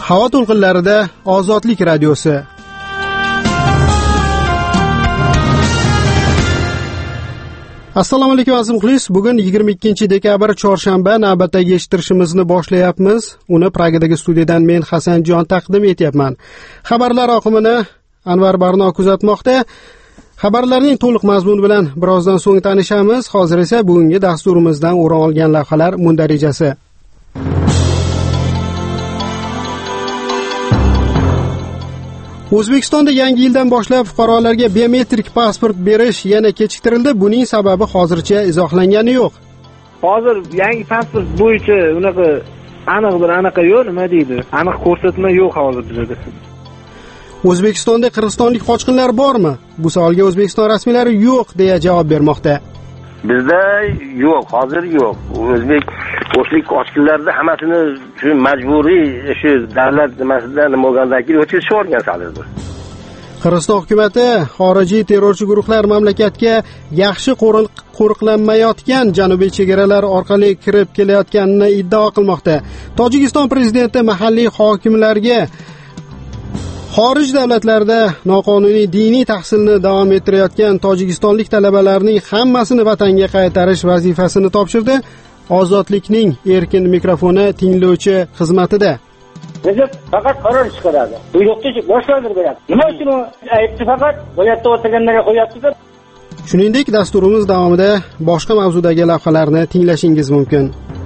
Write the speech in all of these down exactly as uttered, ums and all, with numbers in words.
Havo to'lqinlarida Ozodlik radiosi. Assalomu alaykum aziz muxlis. Bugun yigirma ikkinchi dekabr chorshanba, navbatdagi eshittirishimizni boshlayapmiz. Uni Pragadagi studiyadan men Hasanjon taqdim etyapman. Xabarlar oqimini Anvar Barno kuzatmoqda. Xabarlarning to'liq mazmuni bilan birozdan so'ng tanishamiz. Hozir esa bugungi dasturimizdan o'rin olgan lavhalar mundarijasi. O'zbekistonda yangi yildan boshlab fuqarolarga biometrik pasport berish yana kechiktirildi. Buning sababi hozircha izohlangani yo'q. Hozir yangi pasport bo'yicha unaqa aniq bir anaqa yo'q, nima deydi? Aniq ko'rsatma yo'q hozir bizda. O'zbekistonda qirg'izistonlik qochqinlar bormi? Bu savolga O'zbekiston rasmiylari yo'q deya javob bermoqda. Bizda yo'q, hozir yo'q. O'zbek qo'shlik qochqinlarda hammasini shu majburiy shu davlat nimasida nima bo'lgandan keyin o'tkazib yuborgan salizdir. Qirg'iziston hukumatı xorijiy terrorchi guruhlar mamlakatga yaxshi qo'riqlanmayotgan janubiy chegaralar orqali kirib kelayotganini iddao qilmoqda. Tojikiston prezidenti mahalliy hokimlarga xorij davlatlarida noqonuniy diniy tahsilni davom ettirayotgan tojikistonlik talabalarning hammasini vatanga qaytarish vazifasini topshirdi. Ozodlikning erkin mikrofoni tinglovchi xizmatida. Prezident faqat qaror chiqaradi. Buyruqni boshlantirib beradi. Nima uchun u aybni faqat viloyatda o'tirganlarga qo'yapti-da? Shuningdek, dasturimiz davomida boshqa mavzudagi lavhalarni tinglashingiz mumkin.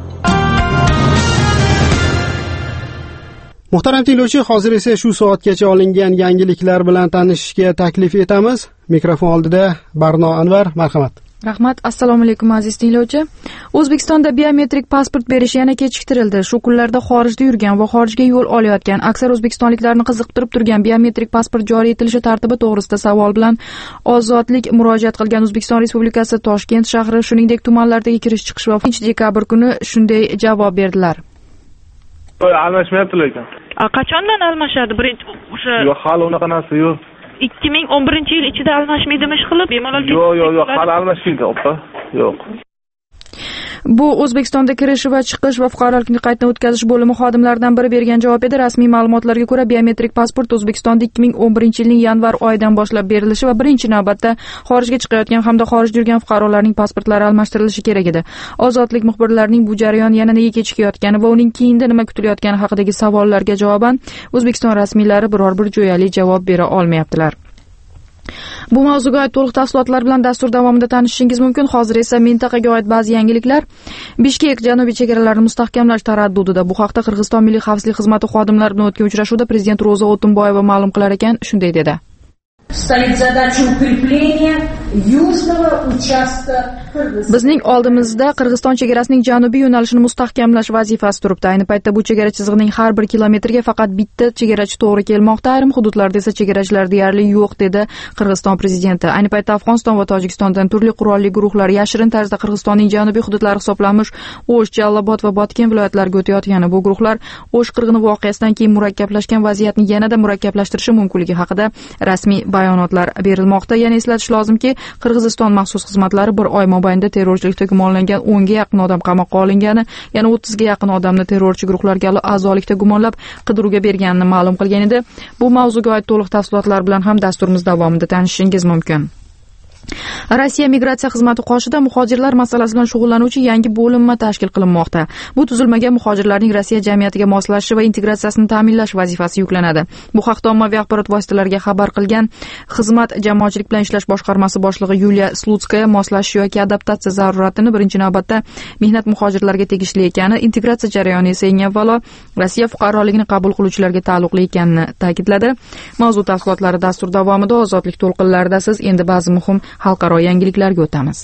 Muhtaram tinglovchi, hozir esa shu soatgacha olingan yangiliklar bilan tanishishga taklif etamiz. Mikrofon oldida Barno Anvar, marhamat. Rahmat. Assalomu alaykum aziz tinglovchi. O'zbekistonda biometrik pasport berish yana kechiktirildi. Shu kunlarda xorijda yurgan va xorijga yo'l olayotgan aksar o'zbekistonliklarni qiziqtirib turgan biometrik pasport joriy etilishi tartibi to'g'risida savol bilan Ozodlik murojaat qilgan O'zbekiston Respublikasi Toshkent shahri, shuningdek tumanlardagi kirish chiqish va ikkinchi dekabr kuni shunday javob berdilar. Almashmayapti lekin. Qachondan almashadi? Birinchi o'sha Yo'q, hali unaqa narsa yo'q. ikki ming o'n birinchi yil ichida almashmaydimi ish qilib bemalol? Yo'q, yo'q, yo'q, hali almashmaydi, opa. Yo'q. Bu O'zbekistonda kirish va chiqish va fuqarolikni qayta o'tkazish bo'limi xodimlaridan biri bergan javob edi. Rasmiy ma'lumotlarga ko'ra, biometrik pasport O'zbekistonda ikki ming o'n birinchi yilning yanvar oyidan boshlab berilishi va birinchi navbatda xorijga chiqayotgan hamda xorijda yurgan fuqarolarning pasportlari almashtirilishi kerak edi. Ozodlik muxbirlarining bu jarayon yana nega kechikayotgani va uning keyinda nima kutilayotgani haqidagi savollarga javoban O'zbekiston rasmiylari biror bir jo'yali javob bera olmayaptilar. Bu mavzuga oid to'liq tafsilotlar bilan dastur davomida tanishishingiz mumkin. Hozir esa mintaqaga oid ba'zi yangiliklar. Bishkek janubiy chegaralarini mustahkamlash taraddudida. Bu haqda Qirg'iziston Milliy xavfsizlik xizmati xodimlari bilan o'tgan uchrashuvda prezident Ro'za O'tinboyeva ma'lum qilar ekan, shunday dedi. Bizning oldimizda Qirg'iziston chegarasining janubiy yo'nalishini mustahkamlash vazifasi turibdi. Ayni paytda bu chegara chizig'ining har bir kilometriga faqat bitta chegarachi to'g'ri kelmoqda. Ayrim hududlarda esa chegarachilar deyarli yo'q, dedi Qirg'iziston prezidenti. Ayni paytda Afg'oniston va Tojikistondan turli qurolli guruhlar yashirin tarzda Qirg'izistonning janubiy hududlari hisoblanmish O'sh, Jallobod va Botken viloyatlariga o'tayotgani, bu guruhlar O'sh qirg'ini voqeasidan keyin murakkablashgan vaziyatni yanada murakkablashtirishi mumkinligi haqida rasmiy bayonotlar berilmoqda. Yana eslatish lozimki, Qirg'iziston maxsus xizmatlari bir oy mobaynida terrorchilikda gumonlangan o'nga yaqin odam qamoqqa olingani, yana o'ttizga yaqin odamni terrorchi guruhlarga a'zolikda gumonlab qidiruvga berganini ma'lum qilgan edi. Bu mavzuga oid to'liq tafsilotlar bilan ham dasturimiz davomida tanishishingiz mumkin. Rossiya migratsiya xizmati qoshida muhojirlar masalasi bilan shug'ullanuvchi yangi bo'linma tashkil qilinmoqda. Bu tuzilmaga muhojirlarning Rossiya jamiyatiga moslashishi va integratsiyasini ta'minlash vazifasi yuklanadi. Bu haqda ommaviy axborot vositalariga xabar qilgan xizmat jamoatchilik bilan ishlash boshqarmasi boshlig'i Yuliya Slutskaya moslashish yoki adaptatsiya zaruratini birinchi navbatda mehnat muhojirlarga tegishli ekani, integratsiya jarayoni esa eng avvalo Rossiya fuqaroligini qabul qiluvchilarga taalluqli ekanini ta'kidladi. Mavzu tafsilotlari dastur davomida Ozodlik to'lqinlarida. Siz endi ba'zi muhim xalqaro yangiliklarga o'tamiz.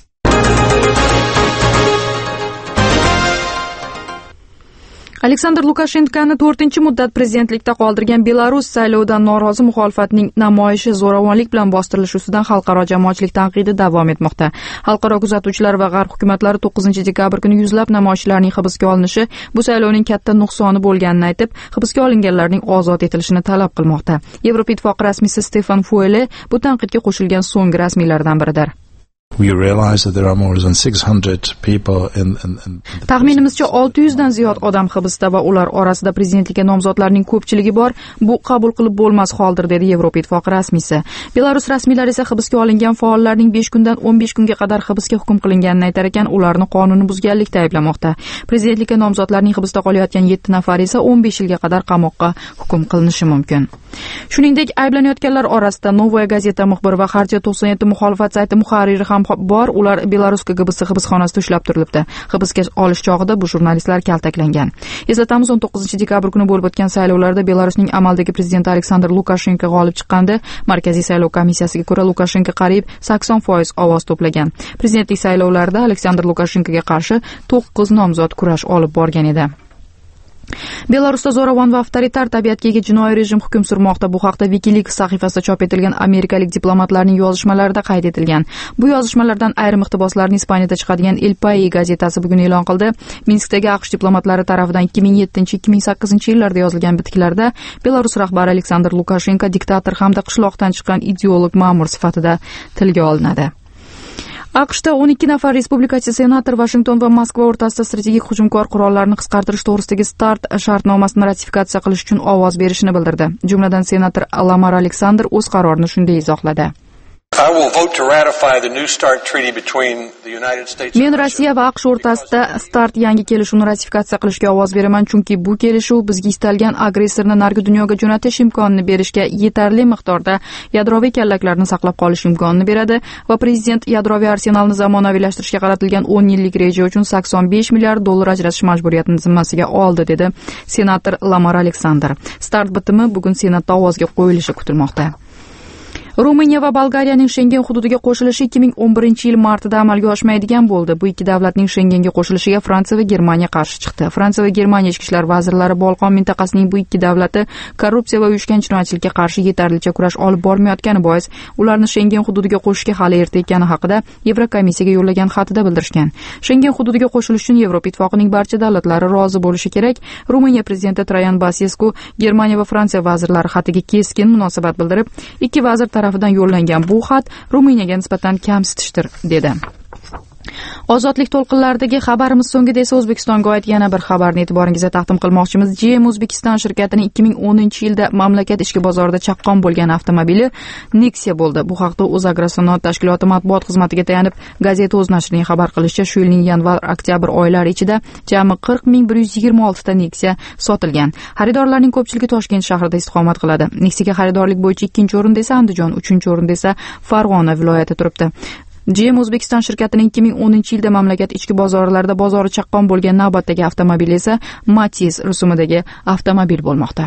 Aleksandr Lukashenkoni to'rtinchi muddat prezidentlikda qoldirgan Belarus saylovidan norozi muxolifatning namoyishi zo'ravonlik bilan bostirilishi ustidan xalqaro jamoatchilik tanqidi davom etmoqda. Xalqaro kuzatuvchilar va g'arb hukumatlari to'qqizinchi dekabr kuni yuzlab namoyishchilarning hibsga olinishi bu saylovning katta nuqsoni bo'lganini aytib, hibsga olinganlarning ozod etilishini talab qilmoqda. Yevropa Ittifoqi rasmiysi Stefan Fuele bu tanqidga qo'shilgan so'nggi rasmiylardan biridir. We realize that there are more than six hundred people in, in, in Taxminimizcha olti yuz dan ziyod odam hibsda va ular orasida prezidentlikka nomzodlarning ko'pchiligi bor. Bu qabul qilib bo'lmas holdir, dedi Yevropa Ittifoqi rasmiysi. Belarus rasmiylari esa hibsga olingan faollarning besh kundan o'n besh kunga qadar hibsga hukm qilinganini aytar ekan, ularni qonunni buzganlikda ayblamoqda. Prezidentlikka nomzodlarning hibsda qolayotgan yetti nafari esa o'n besh yilga qadar qamoqqa hukm qilinishi mumkin. Shuningdek, ayblanayotganlar orasida Novaya gazeta muxbiri va Xartiya to'qson yetti muxolifat sayti muharriri ham bor. Ular Belarus K G B si hibsxonasida ushlab turilibdi. Hibsga olish chog'ida bu jurnalistlar kaltaklangan. Eslatamiz, o'n to'qqizinchi dekabr kuni bo'lib o'tgan saylovlarda Belarusning amaldagi prezidenti Aleksandr Lukashenko g'olib chiqqandi. Markaziy saylov komissiyasiga ko'ra Lukashenko qariyb sakson foiz ovoz to'plagan. Prezidentlik saylovlarida Aleksandr Lukashenkoga qarshi to'qqiz nomzod kurash olib borgan edi. Belarusda zo'ravon va avtoritar tabiatga ega jinoiy rejim hukm surmoqda. Bu haqda WikiLeaks sahifasida chop etilgan amerikalik diplomatlarning yozishmalarida qayd etilgan. Bu yozishmalardan ayrim iqtiboslarni Ispaniyada chiqadigan El País gazetasi bugun e'lon qildi. Minskdagi AQSh diplomatlari tomonidan ikki ming yettinchi ikki ming sakkizinchi yillarda yozilgan bitiklarda Belarus rahbari Aleksandr Lukashenko diktator hamda qishloqdan chiqqan ideolog ma'mur sifatida tilga olinadi. AQShda o'n ikki nafar respublikachi senator Washington va Moskva o'rtasida strategik hujumkor qurollarni qisqartirish to'g'risidagi START shartnomasini ratifikatsiya qilish uchun ovoz berishini bildirdi. Jumladan senator Lamar Alexander o'z qarorini shunday izohladi. Men Rossiya va AQSh o'rtasida START yangi kelishuvni ratifikatsiya qilishga ovoz beraman, chunki bu kelishuv bizga istalgan agressorni nargi dunyoga jo'natish imkonini berishga yetarli miqdorda yadroviy kallaklarni saqlab qolish imkonini beradi va prezident yadroviy arsenalni zamonaviylashtirishga qaratilgan o'n yillik reja uchun sakson besh milliard dollar ajratish majburiyatini zimmasiga oldi, dedi senator Lamar Alexander. START bitimi bugun senatda ovozga qo'yilishi kutilmoqda. Ruminiya va Bolgariyaning Schengen hududiga qo'shilishi ikki ming o'n birinchi yil martida amalga oshmaydigan bo'ldi. Bu ikki davlatning Schengenga qo'shilishiga Fransiya va Germaniya qarshi chiqdi. Fransiya va Germaniya ichki ishlar vazirlari Bolqon mintaqasining bu ikki davlati korrupsiya va uyushgan jinoyatchilikka qarshi yetarlicha kurash olib bormayotgani bois ularni Schengen hududiga qo'shishga hali erta ekani haqida Yevrokomissiyaga yo'llagan xatida bildirishgan. Schengen hududiga qo'shilish uchun Yevropa Ittifoqining barcha davlatlari rozi bo'lishi kerak. Ruminiya prezidenti Trayan Basescu Germaniya va Fransiya vazirlari xatiga keskin munosabat bildirib, ikki vazir tarafidan yo'llangan bu xat Ruminiyaga nisbatan kamsitishdir, dedi. Ozodlik to'lqinlaridagi xabarimiz so'ngida esa O'zbekistonga oid yana bir xabarni e'tiboringizga taqdim qilmoqchimiz. G M Uzbekistan shirkatining ikki ming o'ninchi yilda mamlakat ichki bozorida chaqqon bo'lgan avtomobili Nexia bo'ldi. Bu haqda O'zagrosanoat tashkiloti matbuot xizmatiga tayanib gazeta o'z nashrining xabar qilishicha, shu yilning yanvar-oktyabr oylari ichida jami qirq ming bir yuz yigirma olti ta Nexia sotilgan. Xaridorlarning ko'pchiligi Toshkent shahrida istiqomat qiladi. Nexiaga xaridorlik bo'yicha ikkinchi o'rinda esa Andijon, uchinchi o'rinda esa Farg'ona viloyati turibdi. G M Uzbekistan shirkatining ikki ming o'ninchi yilda mamlakat ichki bozorlarida bozori chaqqon bo'lgan navbatdagi avtomobil esa Matiz rusumidagi avtomobil bo'lmoqda.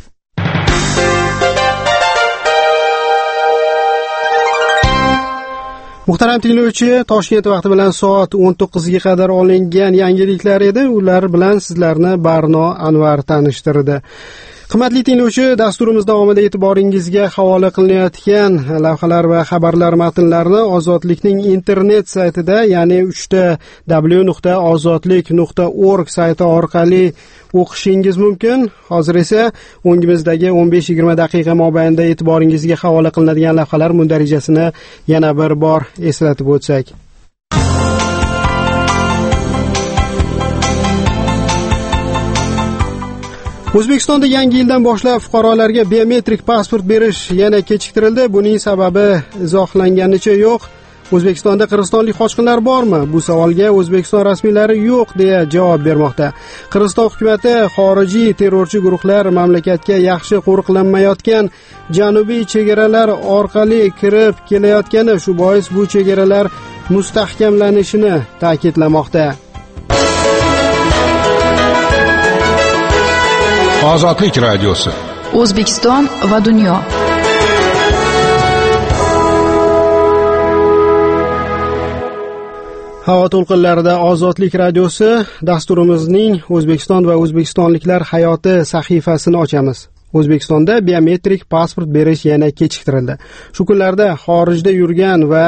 Muhtaram tinglovchi, Toshkent vaqti bilan soat o'n to'qqizga qadar olingan yangiliklar edi. Ular bilan sizlarni Barno Anvar tanishtirdi. Qimmatli tinglovchi, dasturimiz davomida e'tiboringizga havola qilinayotgan lavhalar va xabarlar matnlarini Ozodlikning internet saytida, ya'ni uch ta w nuqta ozodlik nuqta org sayti orqali o'qishingiz mumkin. Hozir esa o'ngimizdagi o'n besh yigirma daqiqa mobaynida e'tiboringizga havola qilinadigan lavhalar mundarijasini yana bir bor eslatib o'tsak. O'zbekistonda yangi yildan boshlab fuqarolarga biometrik pasport berish yana kechiktirildi. Buning sababi izohlanganicha yo'q. O'zbekistonda qirg'izistonlik qochqinlar bormi? Bu savolga O'zbekiston rasmiylari yo'q deya javob bermoqda. Qirg'iziston hukumati xorijiy terrorchi guruhlar mamlakatga yaxshi qo'riqlanmayotgan janubiy chegaralar orqali kirib kelayotgani, shu bois bu chegaralar mustahkamlanishini ta'kidlamoqda. Ozodlik radiosi. O'zbekiston va dunyo. Havo to'lqinlarida Ozodlik radiosi dasturimizning O'zbekiston va o'zbekistonliklar hayoti sahifasini ochamiz. O'zbekistonda biometrik pasport berish yana kechiktirildi. Shu kunlarda xorijda yurgan va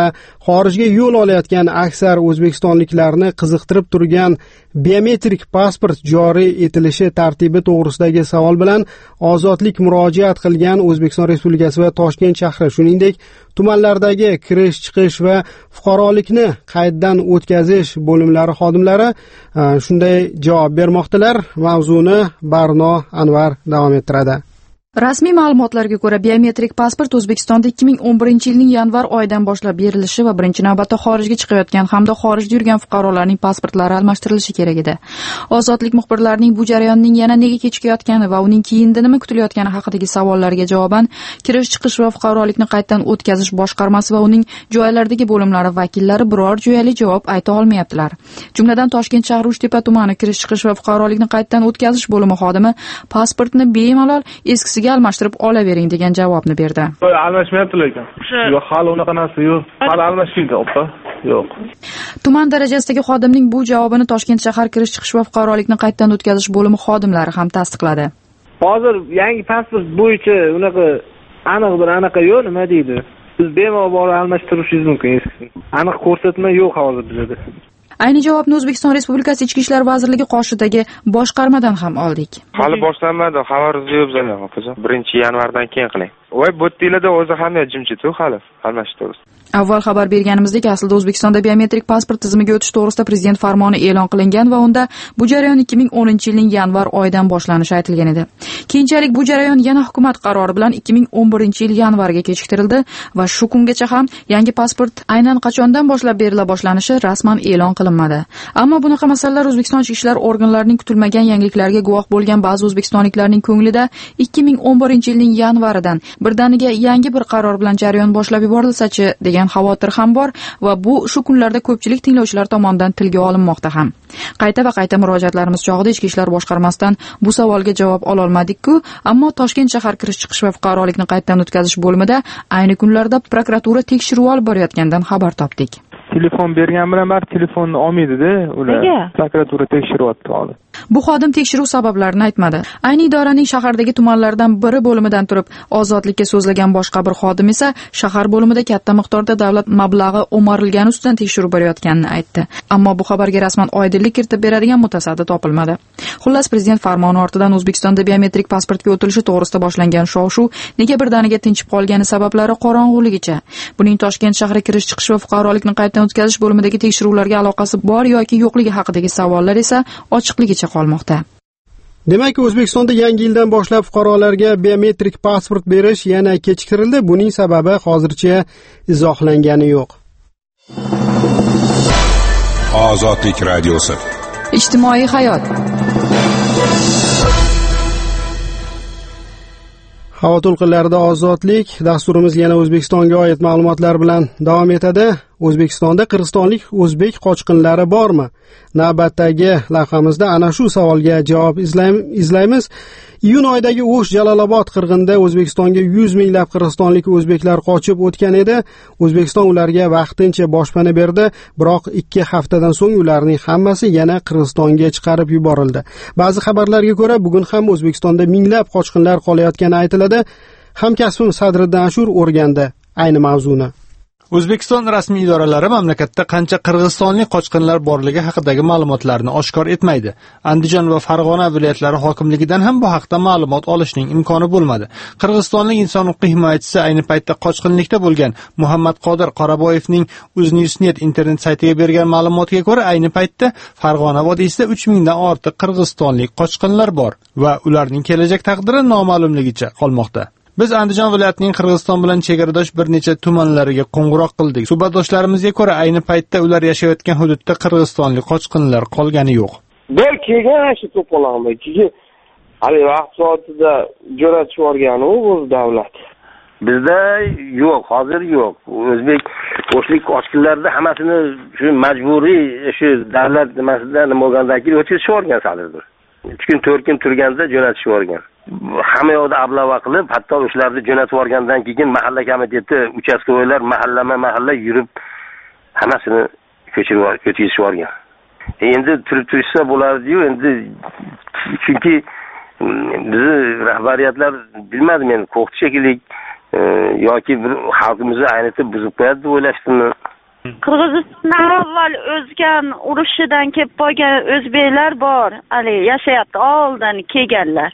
xorijga yo'l olayotgan aksar o'zbekistonliklarni qiziqtirib turgan biometrik pasport joriy etilishi tartibi to'g'risidagi savol bilan Ozodlik murojaat qilgan O'zbekiston Respublikasi va Toshkent shahri, shuningdek tumanlardagi kirish chiqish va fuqarolikni qayddan o'tkazish bo'limlari xodimlari shunday javob bermoqdalar. Mavzuni Barno Anvar davom ettiradi. Rasmiy ma'lumotlarga ko'ra, biometrik pasport O'zbekistonda ikki ming o'n birinchi yilning yanvar oyidan boshlab berilishi va birinchi navbatda xorijga chiqayotgan hamda xorijda yurgan fuqarolarning pasportlari almashtirilishi kerak edi. Ozodlik muxbirlarining bu jarayonning yana nega kechikayotgani va uning keyinda nima kutilayotgani haqidagi savollarga javoban kirish chiqish va fuqarolikni qayddan o'tkazish boshqarmasi va uning joylardagi bo'limlari vakillari biror jo'yali javob ayta olmayaptilar. Jumladan Toshkent shahri Uchtepa tumani kirish chiqish va fuqarolikni qayddan o'tkazish bo'limi xodimi pasportni bemalol eskisi almashtirib olavering degan javobni berdi. Almashmayapti lekin. Yo'q, hali unaqa narsa yo'q. Hali almashmaydi, opa. Yo'q. Tuman darajasidagi xodimning bu javobini Toshkent shahar kirish chiqish va fuqarolikni qayddan o'tkazish bo'limi xodimlari ham tasdiqladi. Hozir yangi pasport bo'yicha unaqa aniq bir anaqa yo'q, nima deydi? Siz bemalol almashtirishingiz mumkin eskisini. Aniq ko'rsatma yo'q hozir bizda. Ayni javobni O'zbekiston Respublikasi Ichki ishlar vazirligi qoshidagi boshqarmadan ham oldik. Hali boshlanmadi, xabaringiz yo'q bizga, opajon. birinchi yanvardan keyin qiling. Voy, bu tilida o'zi ham jimjit-ku hali almashtiramiz. Avval xabar berganimizdek, aslida O'zbekistonda biometrik pasport tizimiga o'tish to'g'risida prezident farmoni e'lon qilingan va unda bu jarayon ikki ming o'ninchi yilning yanvar oyidan boshlanishi aytilgan edi. Keyinchalik bu jarayon yana hukumat qarori bilan ikki ming o'n birinchi yil yanvarga kechiktirildi va shu kungacha ham yangi pasport aynan qachondan boshlab berila boshlanishi rasman e'lon qilinmadi. Ammo bunaqa masalalar O'zbekiston ichki ishlar organlarining kutilmagan yangiliklarga guvoh bo'lgan ba'zi o'zbekistonliklarning ko'nglida ikki ming o'n birinchi yilning yanvaridan birdaniga yangi bir qaror bilan jarayon boshlab yuborilsa-chi degan xavotir ham bor va bu shu kunlarda ko'pchilik tinglovchilar tomonidan tilga olinmoqda ham. Qayta va qayta murojaatlarimiz chog'ida Ichki ishlar boshqarmasidan bu savolga javob ola olmadik-ku, ammo Toshkent shahar kirish chiqish va fuqarolikni qayddan o'tkazish bo'limida ayni kunlarda prokuratura tekshiruv olib borayotganidan xabar topdik. Telefon bergan bilan bar telefonni olmaydi-da, ular prokuratura tekshiryapti hozir. Bu xodim tekshiruv sabablarini aytmadi. Ayni idoraning shahardagi tumanlardan biri bo'limidan turib Ozodlikka so'zlagan boshqa bir xodim esa shahar bo'limida katta miqdorda davlat mablag'i o'marilgani ustidan tekshiruv borayotganini aytdi. Ammo bu xabarga rasman oydinlik kiritib beradigan mutasaddi topilmadi. Xullas, prezident farmoni ortidan O'zbekistonda biometrik pasportga o'tilishi to'g'risida boshlangan shov-shuv nega birdaniga tinchib qolgani sabablari qorong'uligicha. Buning Toshkent shahri kirish chiqish va fuqarolikni qayddan o'tkazish bo'limidagi tekshiruvlarga aloqasi bor yoki yo'qligi haqidagi savollar esa ochiqligicha qolmoqda. Demak, O'zbekistonda yangi yildan boshlab fuqarolarga biometrik pasport berish yana kechiktirildi. Buning sababi hozircha izohlangani yo'q. Ozodlik radiosi. Ijtimoiy hayot. Havo to'lqinlarida ozodlik dasturimiz yana O'zbekistonga oid ma'lumotlar bilan davom etadi. O'zbekistonda qirg'izistonlik o'zbek qochqinlari bormi? Navbatdagi lavhamizda ana shu savolga javob izlaymiz. Iyun oyidagi O'sh Jalolobod qirg'inida O'zbekistonga yuz minglab qirg'izistonlik o'zbeklar qochib o'tgan edi. O'zbekiston ularga vaqtincha boshpana berdi, biroq ikki haftadan so'ng ularning hammasi yana Qirg'izistonga chiqarib yuborildi. Ba'zi xabarlarga ko'ra, bugun ham O'zbekistonda minglab qochqinlar qolayotgani aytiladi. Hamkasbim Sadriddin Ashur o'rgandi ayni mavzuni. O'zbekiston rasmiy idoralari mamlakatda qancha qirg'izistonlik qochqinlar borligi haqidagi ma'lumotlarni oshkor etmaydi. Andijon va Farg'ona viloyatlari hokimligidan ham bu haqda ma'lumot olishning imkoni bo'lmadi. Qirg'izistonlik inson huquq himoyachisi ayni paytda qochqinlikda bo'lgan Muhammad Qodir Qoraboyevning UzNewsNet internet saytiga bergan ma'lumotga ko'ra, ayni paytda Farg'ona vodiysida uch mingdan ortiq qirg'izistonlik qochqinlar bor va ularning kelajak taqdiri noma'lumligicha qolmoqda. Biz Andijon viloyatining Qirg'iziston bilan chegaradosh bir necha tumanlariga qo'ng'iroq qildik. Suhbatdoshlarimizga ko'ra, ayni paytda ular yashayotgan hududda qirg'izistonlik qochqinlar qolgani yo'q. Bir kelgan shu to'polonga, keyin hali vaqt soatida jo'ratib yuborgan u davlat. Bizda yo'q, hozir yo'q. O'zbek qo'shlik qochqinlarda hammasini shu majburiy shu davlat nimasida nima bo'lgandaki o'tkazib yuborgan sadrdir. uch kun to'rt kun turganda jo'natib yuborgan. Hamma yoqda ablava qilib, hatto o'shalarni jo'natib yuborgandan keyin mahalla komiteti, uchastkovoylar mahallama-mahalla yurib hammasini ko'chirib o'tkazib yuborgan. Endi turib turishsa bo'ladi-yu, endi chunki bizni rahbariyatlar bilmadim men qo'rqitishkilik yoki bir xalqimizni aynitib buzib qo'yadi deb o'ylashdim. Qirg'izistonda avval o'zgan urushidan kelib qolgan o'zbeklar bor, hali yashayapti, oldin kelganlar.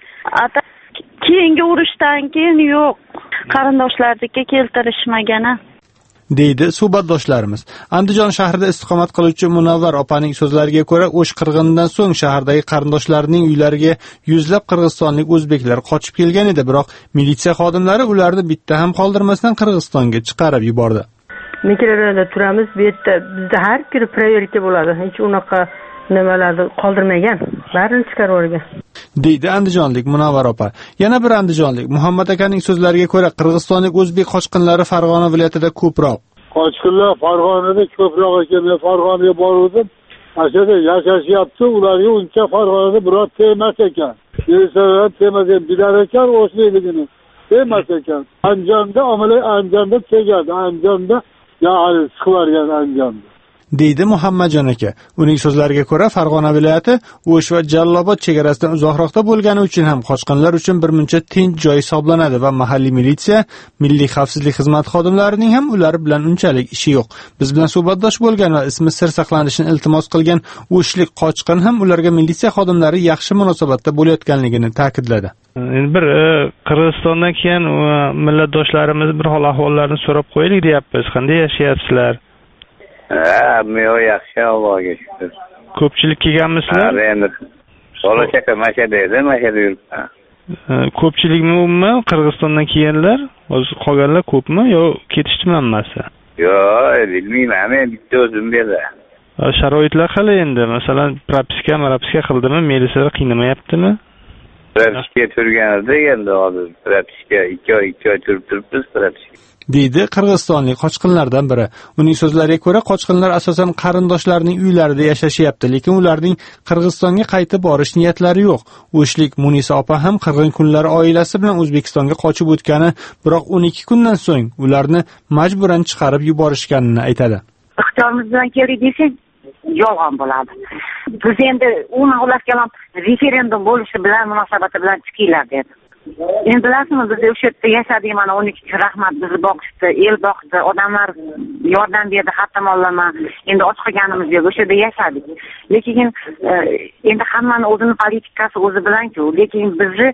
Keyingi urushdan keyin yo'q, qarindoshlarnikiga keltirishmagani. deydi suhbatdoshlarimiz. Andijon shahrida istiqomat qiluvchi Munavvar opaning so'zlariga ko'ra, o'sh qirg'inidan so'ng shahardagi qarindoshlarining uylariga yuzlab qirg'izistonlik o'zbeklar qochib kelgan edi, biroq militsiya xodimlari ularni bitta ham qoldirmasdan Qirg'izistonga chiqarib yubordi. Mikrorayonda turamiz, bu yerda bizda har kuni proverka bo'ladi. Hech unaqa nimalarni qoldirmagan, barini chiqarib yuborgan. deydi andijonlik Munavvar opa. Yana bir andijonlik Muhammad akaning so'zlariga ko'ra, qirg'izistonlik o'zbek qochqinlari Farg'ona viloyatida ko'proq. Qochqinlar Farg'onada ko'proq ekan, men Farg'onaga bordim. Ashada yashashyapti, ularga uncha Farg'onada biror temas ekan. Yelsalar temas ekan, bilar ekan o'shligini. Temas ekan. Andijonda amalay Andijonda tegadi, Andijonda ya'ni chiqargan Andijonda. deydi Muhammadjon aka. Uning so'zlariga ko'ra, Farg'ona viloyati O'sh va Jallobod chegarasidan uzoqroqda bo'lgani uchun ham qochqinlar uchun bir muncha tinch joy hisoblanadi va mahalliy militsiya, milliy xavfsizlik xizmati xodimlarining ham ular bilan unchalik ishi yo'q. Biz bilan suhbatdosh bo'lgan va ismi sir saqlanishini iltimos qilgan o'shlik qochqin ham ularga militsiya xodimlari yaxshi munosabatda bo'layotganligini ta'kidladi. Endi bir Qirg'izistondan keyin millatdoshlarimiz bir hol ahvollarini so'rab qo'yaylik deyapmiz. Qanday yashayapsizlar? Ha, men yaxshi, Allohga shukr. Ko'pchilik kelganmisizlar? Ha, endi bo'lajak mashada edi, mashada yuribman. Ko'pchilikmi umuman Qirg'izistondan kelganlar? O'zi qolganlar ko'pmi yo ketishdimi hammasi? Yo'q, bilmayman, men bitta o'zim berdi. Sharoitlar qalay endi? Masalan, propiska, propiska qildimi? Militsiyalar qiynamayaptimi? Propiska turganida endi hozir propiska ikki oy ikki oy turib turibmiz propiska. deydi qirg'izistonlik qochqinlardan biri. Uning so'zlariga ko'ra, qochqinlar asosan qarindoshlarining uylarida yashashyapti, lekin ularning Qirg'izistonga qaytib borish niyatlari yo'q. O'shlik Munisa opa ham qirg'in kunlari oilasi bilan O'zbekistonga qochib o'tgani, biroq o'n ikki kundan so'ng ularni majburan chiqarib yuborishganini aytadi. Ixtiyorimiz bilan keldik desang, yolg'on bo'ladi. Biz endi u ma'lumotlar referendum bo'lishi bilan munosabati bilan chiqinglar dedi. Endi bilasizmi, biz o'sha yerda yashadik, mana o'n ikki rahmat bizni boqishdi, el boqdi, odamlar yordam berdi, hatto mollama. Endi och qolganimiz yo'q, o'sha yerda yashadik. Lekin endi hammani o'zini politikasi o'zi bilan-ku, lekin bizni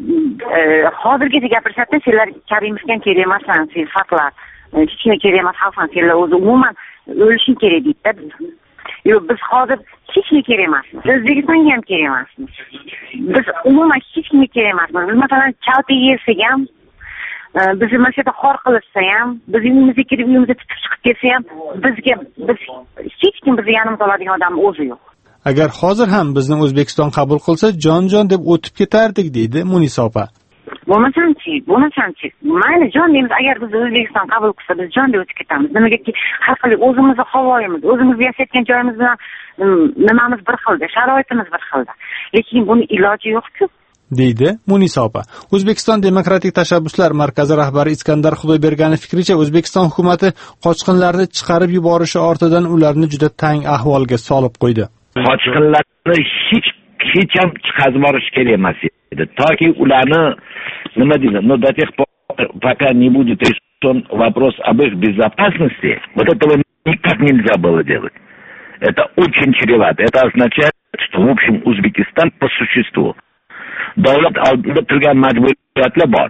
hozirgacha gapirishadi, senlar Karimovga kerak emassan, siz faqlar, hech kim kerak emas, xalqsan, senlar o'zi umuman o'lishing kerak deydi-da biz. Yo'q, biz hozir hech kim kerak emasmiz. O'zbekistonga ham kerak emasmiz. Biz umuman hech kimga kerak emasmiz. Biz masalan chalti yesak ham, bizni mana shu yerda xor qilishsa ham, biz uyimizga kirib uyimizga tutib chiqib ketsa ham, bizga biz hech kim bizni yanimizga oladigan odam o'zi yo'q. Agar hozir ham bizni O'zbekiston qabul qilsa, jon-jon deb o'tib ketardik, deydi Munisa opa. Bo'lmasanchi, bo'lmasanchi. Mayli jon deymiz, agar bizni O'zbekiston qabul qilsa, biz jon deb o'tib ketamiz. Nimagaki har xil o'zimizni havoyimiz, o'zimiz yashayotgan joyimiz bilan nimamiz bir xilda, sharoitimiz bir xilda. Lekin buni iloji yo'q-ku. deydi Munisa opa. O'zbekiston Demokratik tashabbuslar markazi rahbari Iskandar Xudoyberganov fikricha, O'zbekiston hukumatı qochqinlarni chiqarib yuborishi ortidan ularni juda tang ahvolga solib qo'ydi. Qochqinlarni hech hech ham chiqarib yuborish kerak emas edi. Toki ularni nima deydi, но до тех пор, пока не будет решен вопрос об их безопасности, вот этого никак нельзя было делать. Это очень чревато. Это означает, что, в общем, Узбекистан по существу. Davlat oldida turgan majburiyatlar bor.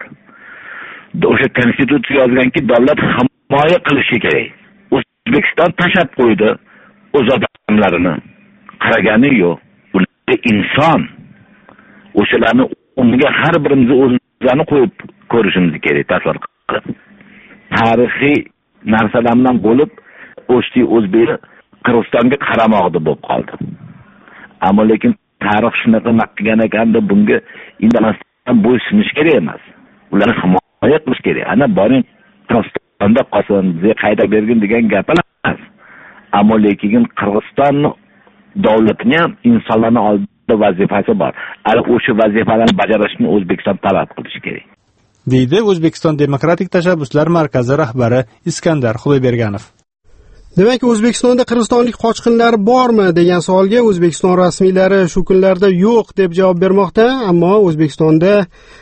O'sha konstitutsiya yozganki, davlat himoya qilishi kerak. O'zbekiston tashab qo'ydi o'z odamlarini. Qaragani yo'q. Ular inson. O'shalarni unga har birimiz o'zimizni qo'yib ko'rishimiz kerak, tasavvur qilib. Tarixiy narsalardan bo'lib, o'shti o'zbek Qirg'izistonga qaramoqda bo'lib qoldi. Ammo lekin tarix shunaqa qilgan ekanda bunga indamasdan bo'ysunish kerak emas. Ularni himoya qilish kerak. Ana boring Qirg'izistonda qolsin, bizga qayta bergin degan gap emas. Ammo lekin Qirg'iziston davlatining ham insonlarning oldida vazifasi bor. Ana o'sha vazifalarni bajarishni O'zbekiston talab qilishi kerak. deydi O'zbekiston Demokratik tashabbuslar markazi rahbari Iskandar Xudoyberganov. Demak, O'zbekistonda qirg'izistonlik qochqinlar bormi degan savolga O'zbekiston rasmiylari shu kunlarda yo'q deb javob bermoqda, ammo O'zbekistonda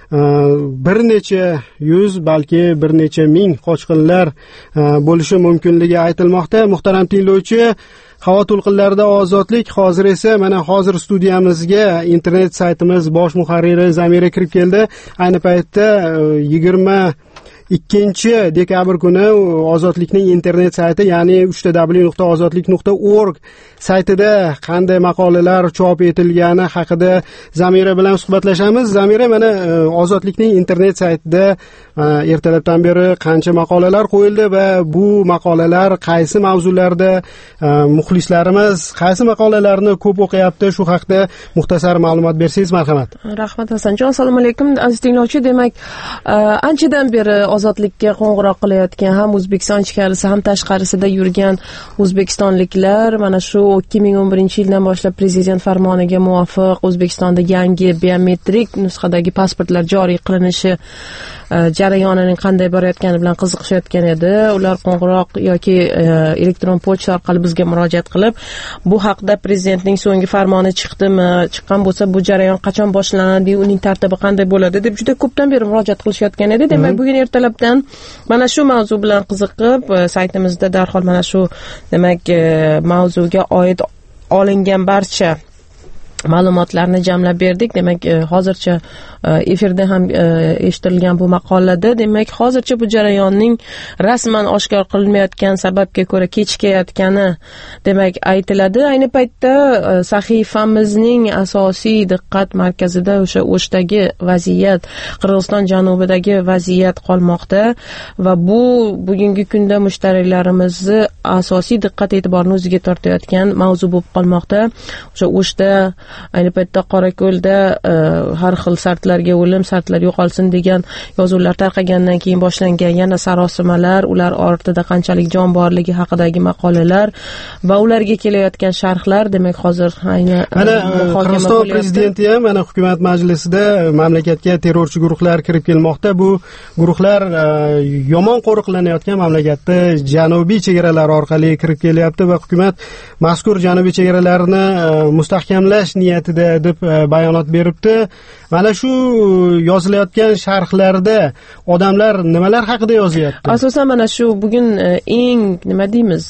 bir necha yuz, balki bir necha ming qochqinlar bo'lishi mumkinligi aytilmoqda. Muhtaram tinglovchi, Havo to'lqinlarida ozodlik. Hozir esa mana hozir studiyamizga internet saytimiz bosh muharriri Zamira kirib keldi. Ayni paytda yigirma ikkinchi dekabr kuni Ozodlikning internet sayti, ya'ni w w w nuqta ozodlik nuqta org saytida qanday maqolalar chop etilgani haqida Zamira bilan suhbatlashamiz. Zamira, mana Ozodlikning internet saytida ertalabdan beri qancha maqolalar qo'yildi va bu maqolalar qaysi mavzularda, muxlislarimiz qaysi maqolalarni ko'p o'qiyapti, shu haqida muxtasar ma'lumot bersangiz marhamat. Rahmat Hasanjon. Assalomu alaykum aziz tinglovchi. Demak, anchadan beri ozodlikka qo'ng'iroq qilayotgan, ham O'zbekiston ichkarisi ham tashqarisida yurgan o'zbekistonliklar mana shu ikki ming o'n birinchi yildan boshlab prezident farmoniga muvofiq O'zbekistonda yangi biometrik nusxadagi pasportlar joriy qilinishi jarayonining qanday borayotgani bilan qiziqishayotgan edi. Ular qo'ng'iroq yoki elektron pochta orqali bizga murojaat qilib, bu haqda prezidentning so'nggi farmoni chiqdimi, chiqqan bo'lsa bu jarayon qachon boshlanadi, uning tartibi qanday bo'ladi deb juda ko'pdan beri murojaat qilishayotgan edi. Demak, bugun ertalabdan mana shu mavzu bilan qiziqib, saytimizda darhol mana shu demak mavzuga oid olingan barcha ma'lumotlarni jamlab berdik. Demak, hozircha efirda ham eshitilgan bu maqolada demak hozircha bu jarayonning rasman oshkor qilinmayotgan, sababga ko'ra kechikayotgani demak aytiladi. Ayni paytda sahifamizning asosiy diqqat markazida o'sha O'shdagi vaziyat, Qirg'iziston janubidagi vaziyat qolmoqda va bu bugungi kunda mushtariylarimizni asosiy diqqat e'tiborini o'ziga tortayotgan mavzu bo'lib qolmoqda. O'sha O'shda ayni paytda Qorako'lda har xil sartlarga o'lim, sartlar yo'qolsin degan yozuvlar tarqagandan keyin boshlangan yana sarosimalar, ular ortida qanchalik jon borligi haqidagi maqolalar va ularga kelayotgan sharhlar demak hozir ayni mana Qirg'iziston prezidenti ham mana hukumat majlisida mamlakatga terrorchi guruhlar kirib kelmoqda. Bu guruhlar yomon qo'riqlanayotgan mamlakatda janubiy chegaralar orqali kirib kelyapti va hukumat mazkur janubiy chegaralarni mustahkamlash niyatida deb bayonot beribdi. Mana shu yozilayotgan sharhlarda odamlar nimalar haqida yozyapti? Asosan mana shu bugun eng nima deymiz,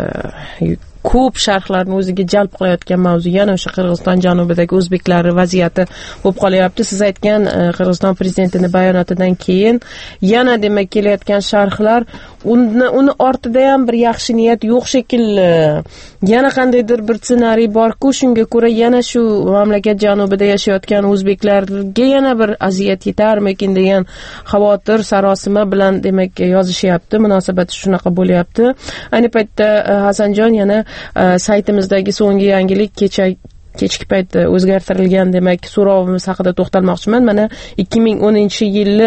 ko'p sharhlarni o'ziga jalb qilayotgan mavzu yana o'sha Qirg'iziston janubidagi o'zbeklar vaziyati bo'lib qolyapti. Siz aytgan Qirg'iziston prezidentining bayonotidan keyin yana demak kelayotgan sharhlar uni uni ortida ham bir yaxshi niyat yo'q shekilli, yana qandaydir bir ssenariy bor-ku, shunga ko'ra yana shu mamlakat janubida yashayotgan o'zbeklarga yana bir aziyat yetarmikin degan xavotir, sarosima bilan demak yozishyapti. Munosabati shunaqa bo'lyapti. Ayni paytda Hasanjon yana saytimizdagi so'nggi yangilik kecha kechki paytda o'zgartirilgan demak so'rovimiz haqida to'xtalmoqchiman. Mana ikki ming o'ninchi yili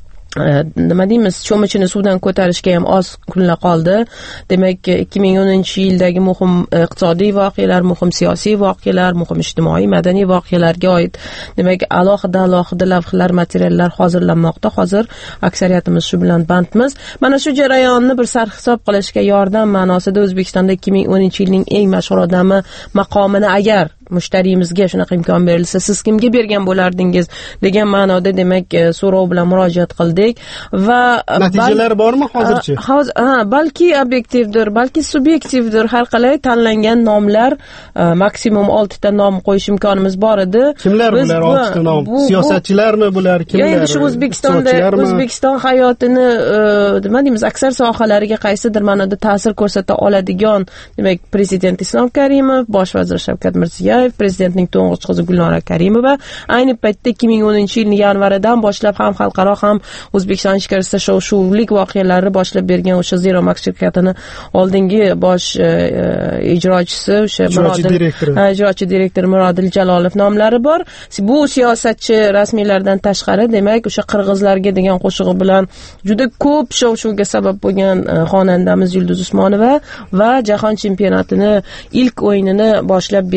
nima deymiz, cho'michini suvdan ko'tarishga ham oz kunlar qoldi. Demak, ikki ming o'ninchi yildagi muhim iqtisodiy voqealar, muhim siyosiy voqealar, muhim ijtimoiy, madaniy voqealarga oid demak alohida alohida lavhalar, materiallar hozirlanmoqda. Hozir aksariyatimiz shu bilan bandmiz. Mana shu jarayonni bir sarhisob qilishga yordam ma'nosida O'zbekistonda ikki ming o'ninchi yilning eng mashhur odami maqomini agar mushtariyimizga shunaqa imkon berilsa, siz kimga bergan bo'lardingiz degan ma'noda demak so'rov bilan murojaat qildik va natijalar bormi hozircha? Hozir ha, balki obyektivdir, balki subyektivdir, har qalay tanlangan nomlar maksimum olti ta nom qo'yish imkonimiz bor edi. Kimlar bular olti ta nom? Siyosatchilarmi bular, kimlar? Endi shu O'zbekistonda O'zbekiston hayotini nima deymiz, aksar sohalariga qaysidir ma'noda ta'sir ko'rsata oladigan demak prezident Islom Karimov, bosh vazir Shavkat Mirziyoyev, prezidentning to'ng'ich qizi Gulnora Karimova ayni paytda ikki ming o'ninchi yilning yanvaridan boshlab ham xalqaro ham O'zbekiston ichkarisida shov-shuvlik voqealarni boshlab bergan o'sha Zero Max shirkatini oldingi bosh ijrochisi o'sha Murodil ijrochi direktor Murodil Jalolov nomlari bor. Bu siyosatchi rasmiylardan tashqari demak o'sha qirg'izlarga degan qo'shig'i bilan juda ko'p shov-shuvga sabab bo'lgan xonandamiz Yulduz Usmonova va jahon chempionatini ilk o'yinini boshlab berib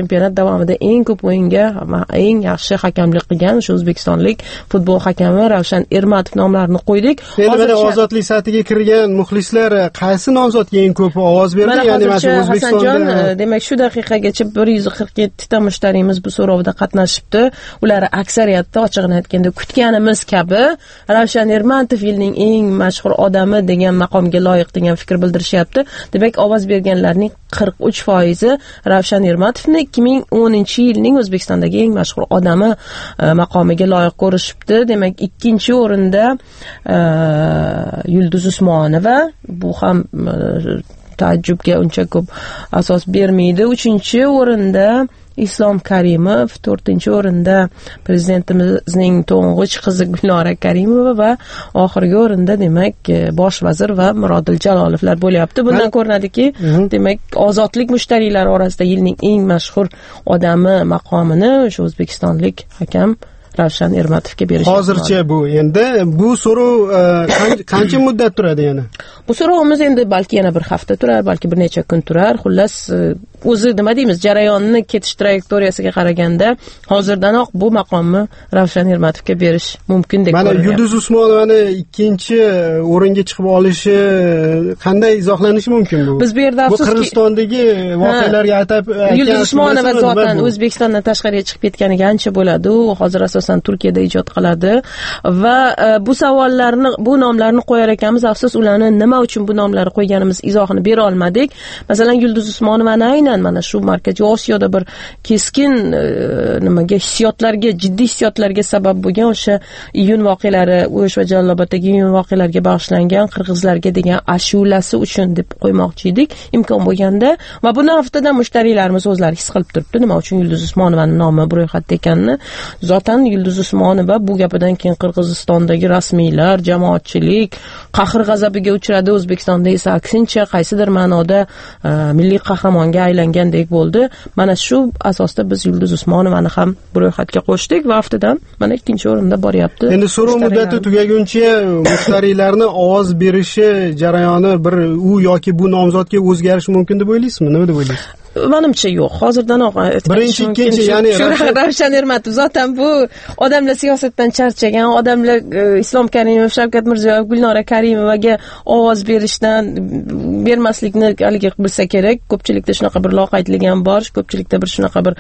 chempionat davomida eng ko'p o'yinga eng yaxshi hakamlik qilgan shu o'zbekistonlik futbol hakami Ravshan Ermatov nomlarini qo'ydik. Endi mana ozodlik saytiga kirgan muxlislar qaysi nomzodga eng ko'p ovoz berdi? Ya'ni mana shu O'zbekistonda demak shu daqiqagacha bir yuz qirq yetti ta mushtariyimiz bu so'rovda qatnashibdi. Ular aksariyatda ochig'ini aytganda kutganimiz kabi Ravshan Ermatov yilning eng mashhur odami degan maqomga loyiq degan fikr bildirishyapti. Demak, ovoz berganlarning qirq uch foizi Ravshan Ermatovni ikki ming o'ninchi yilning O'zbekistondagi eng mashhur odami maqomiga loyiq ko'rishibdi. Demak, ikkinchi o'rinda Yulduz Usmonova, bu ham taajjubga uncha ko'p asos bermaydi. Uchinchi o'rinda Islom Karimov, to'rtinchi o'rinda prezidentimizning to'ng'ich qizi Gulnora Karimova va oxirgi o'rinda demak bosh vazir va Mirodil Jalolovlar bo'lyapti. Bundan ko'rinadiki, demak ozodlik mushtariylari orasida yilning eng mashhur odami maqomini o'sha o'zbekistonlik hakam Ravshan Ermatovga berish. Hozircha bu endi bu so'rov qancha muddat turadi yana? Bu so'rovimiz endi balki yana bir hafta turar, balki bir necha kun turar. Xullas, o'zi nima deymiz, jarayonni ketish trayektoriyasiga qaraganda hozirdanoq bu maqomni Ravshan Ermatovga berish mumkin deb ko'raman. Mana Yulduz Usmonovani ikkinchi o'ringa chiqib olishi qanday izohlanishi mumkin bu? Biz bu yerda afsuski, bu Qirg'izistondagi voqealarga aytib Yulduz Usmonova zotan O'zbekistondan tashqariga chiqib ketganiga ancha bo'ladi. U hozir asosan Turkiyada ijod qiladi va bu savollarni, bu nomlarni qo'yar ekanmiz. Afsus, ularni nima uchun bu nomlarni qo'yganimiz izohini bera olmadik. Masalan, Yulduz Usmonovani aynan mana shu Markaziy Osiyoda bir keskin nimaga hissiyotlarga, jiddiy hissiyotlarga sabab bo'lgan o'sha iyun voqealari, O'sh va Jaloloboddagi iyun voqealariga bag'ishlangan qirg'izlarga degan ashulasi uchun deb qo'ymoqchi edik, imkon bo'lganda. Va buni haftadan mushtariylarimiz o'zlari his qilib turibdi, nima uchun Yulduz Usmonovaning nomi bu ro'yxatda ekanini. Zotan Yulduz Usmonova bu gapidan keyin Qirg'izistondagi rasmiylar, jamoatchilik qahr-g'azabiga uchradi. O'zbekistonda esa aksincha qaysidir ma'noda milliy qahramonga aylangandek bo'ldi. Mana shu asosda biz Yulduz Usmonovani ham bu ro'yxatga qo'shdik va haftadan mana ikkinchi o'rinda boryapti. Endi so'rov muddati tugaguncha mushtariylarni ovoz berishi jarayoni bir u yoki bu nomzodga o'zgarishi mumkin deb o'ylaysizmi? Nima deb o'ylaysiz? Menimcha yo'q. Hozirdan birinchi, ikkinchi, ya'ni Ravshan Ermatov zotan bu odamlar siyosatdan charchagan, odamlar Islom Karimov, Shavkat Mirziyoyev, Gulnora Karimovaga ovoz berishdan bermaslikni haligi bilsa kerak. Ko'pchilikda shunaqa bir loqaydlik ham bor, ko'pchilikda bir shunaqa bir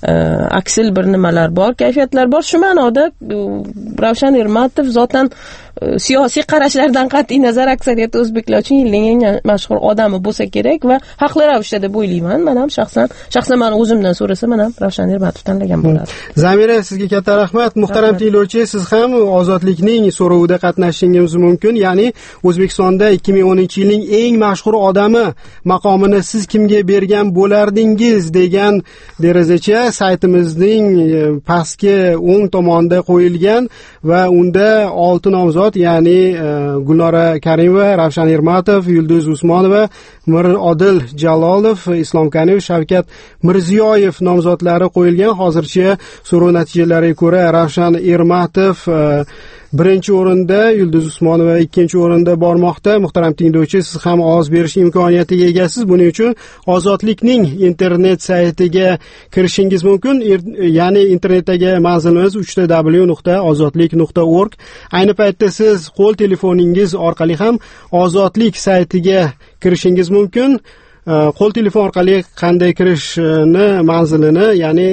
aksil bir nimalar bor, kayfiyatlar bor. Shu ma'noda Ravshan Ermatov zotan siyosiy qarashlardan qat'iy nazar aksariyat o'zbeklar uchun yilning eng mashhur odami bo'lsa kerak va haqli ravishda deb o'ylayman. Men ham shaxsan, shaxsan men o'zimdan so'rasa, men ham Ravshan Ermatov tanlagan bo'lardim. Zamira, sizga katta rahmat. Muhtaram tinglovchi, siz ham ozodlikning so'rovida qatnashishingiz mumkin. Ya'ni O'zbekistonda ikki ming o'ninchi yilning eng mashhur odami maqomini siz kimga bergan bo'lardingiz degan derazacha saytimizning pastki o'ng tomonida qo'yilgan va unda olti nomzod, ya'ni Gulnora Karimova, Ravshan Ermatov, Yulduz Usmonova, Mirodil Jalolov, Islom Karimov, Shavkat Mirziyoyev nomzodlari qo'yilgan. Hozircha so'rov natijalariga ko'ra Ravshan Ermatov birinchi o'rinda, Yulduz Usmonova ikkinchi o'rinda bormoqda. Muhtaram tinglovchi, siz ham ovoz berish imkoniyatiga egasiz. Buning uchun Ozodlikning internet saytiga kirishingiz mumkin. Ya'ni internetdagi manzilimiz uch w nuqta ozodlik nuqta org. Ayni paytda siz qo'l telefoningiz orqali ham Ozodlik saytiga kirishingiz mumkin. Qo'l telefon orqali qanday kirishni manzilini, ya'ni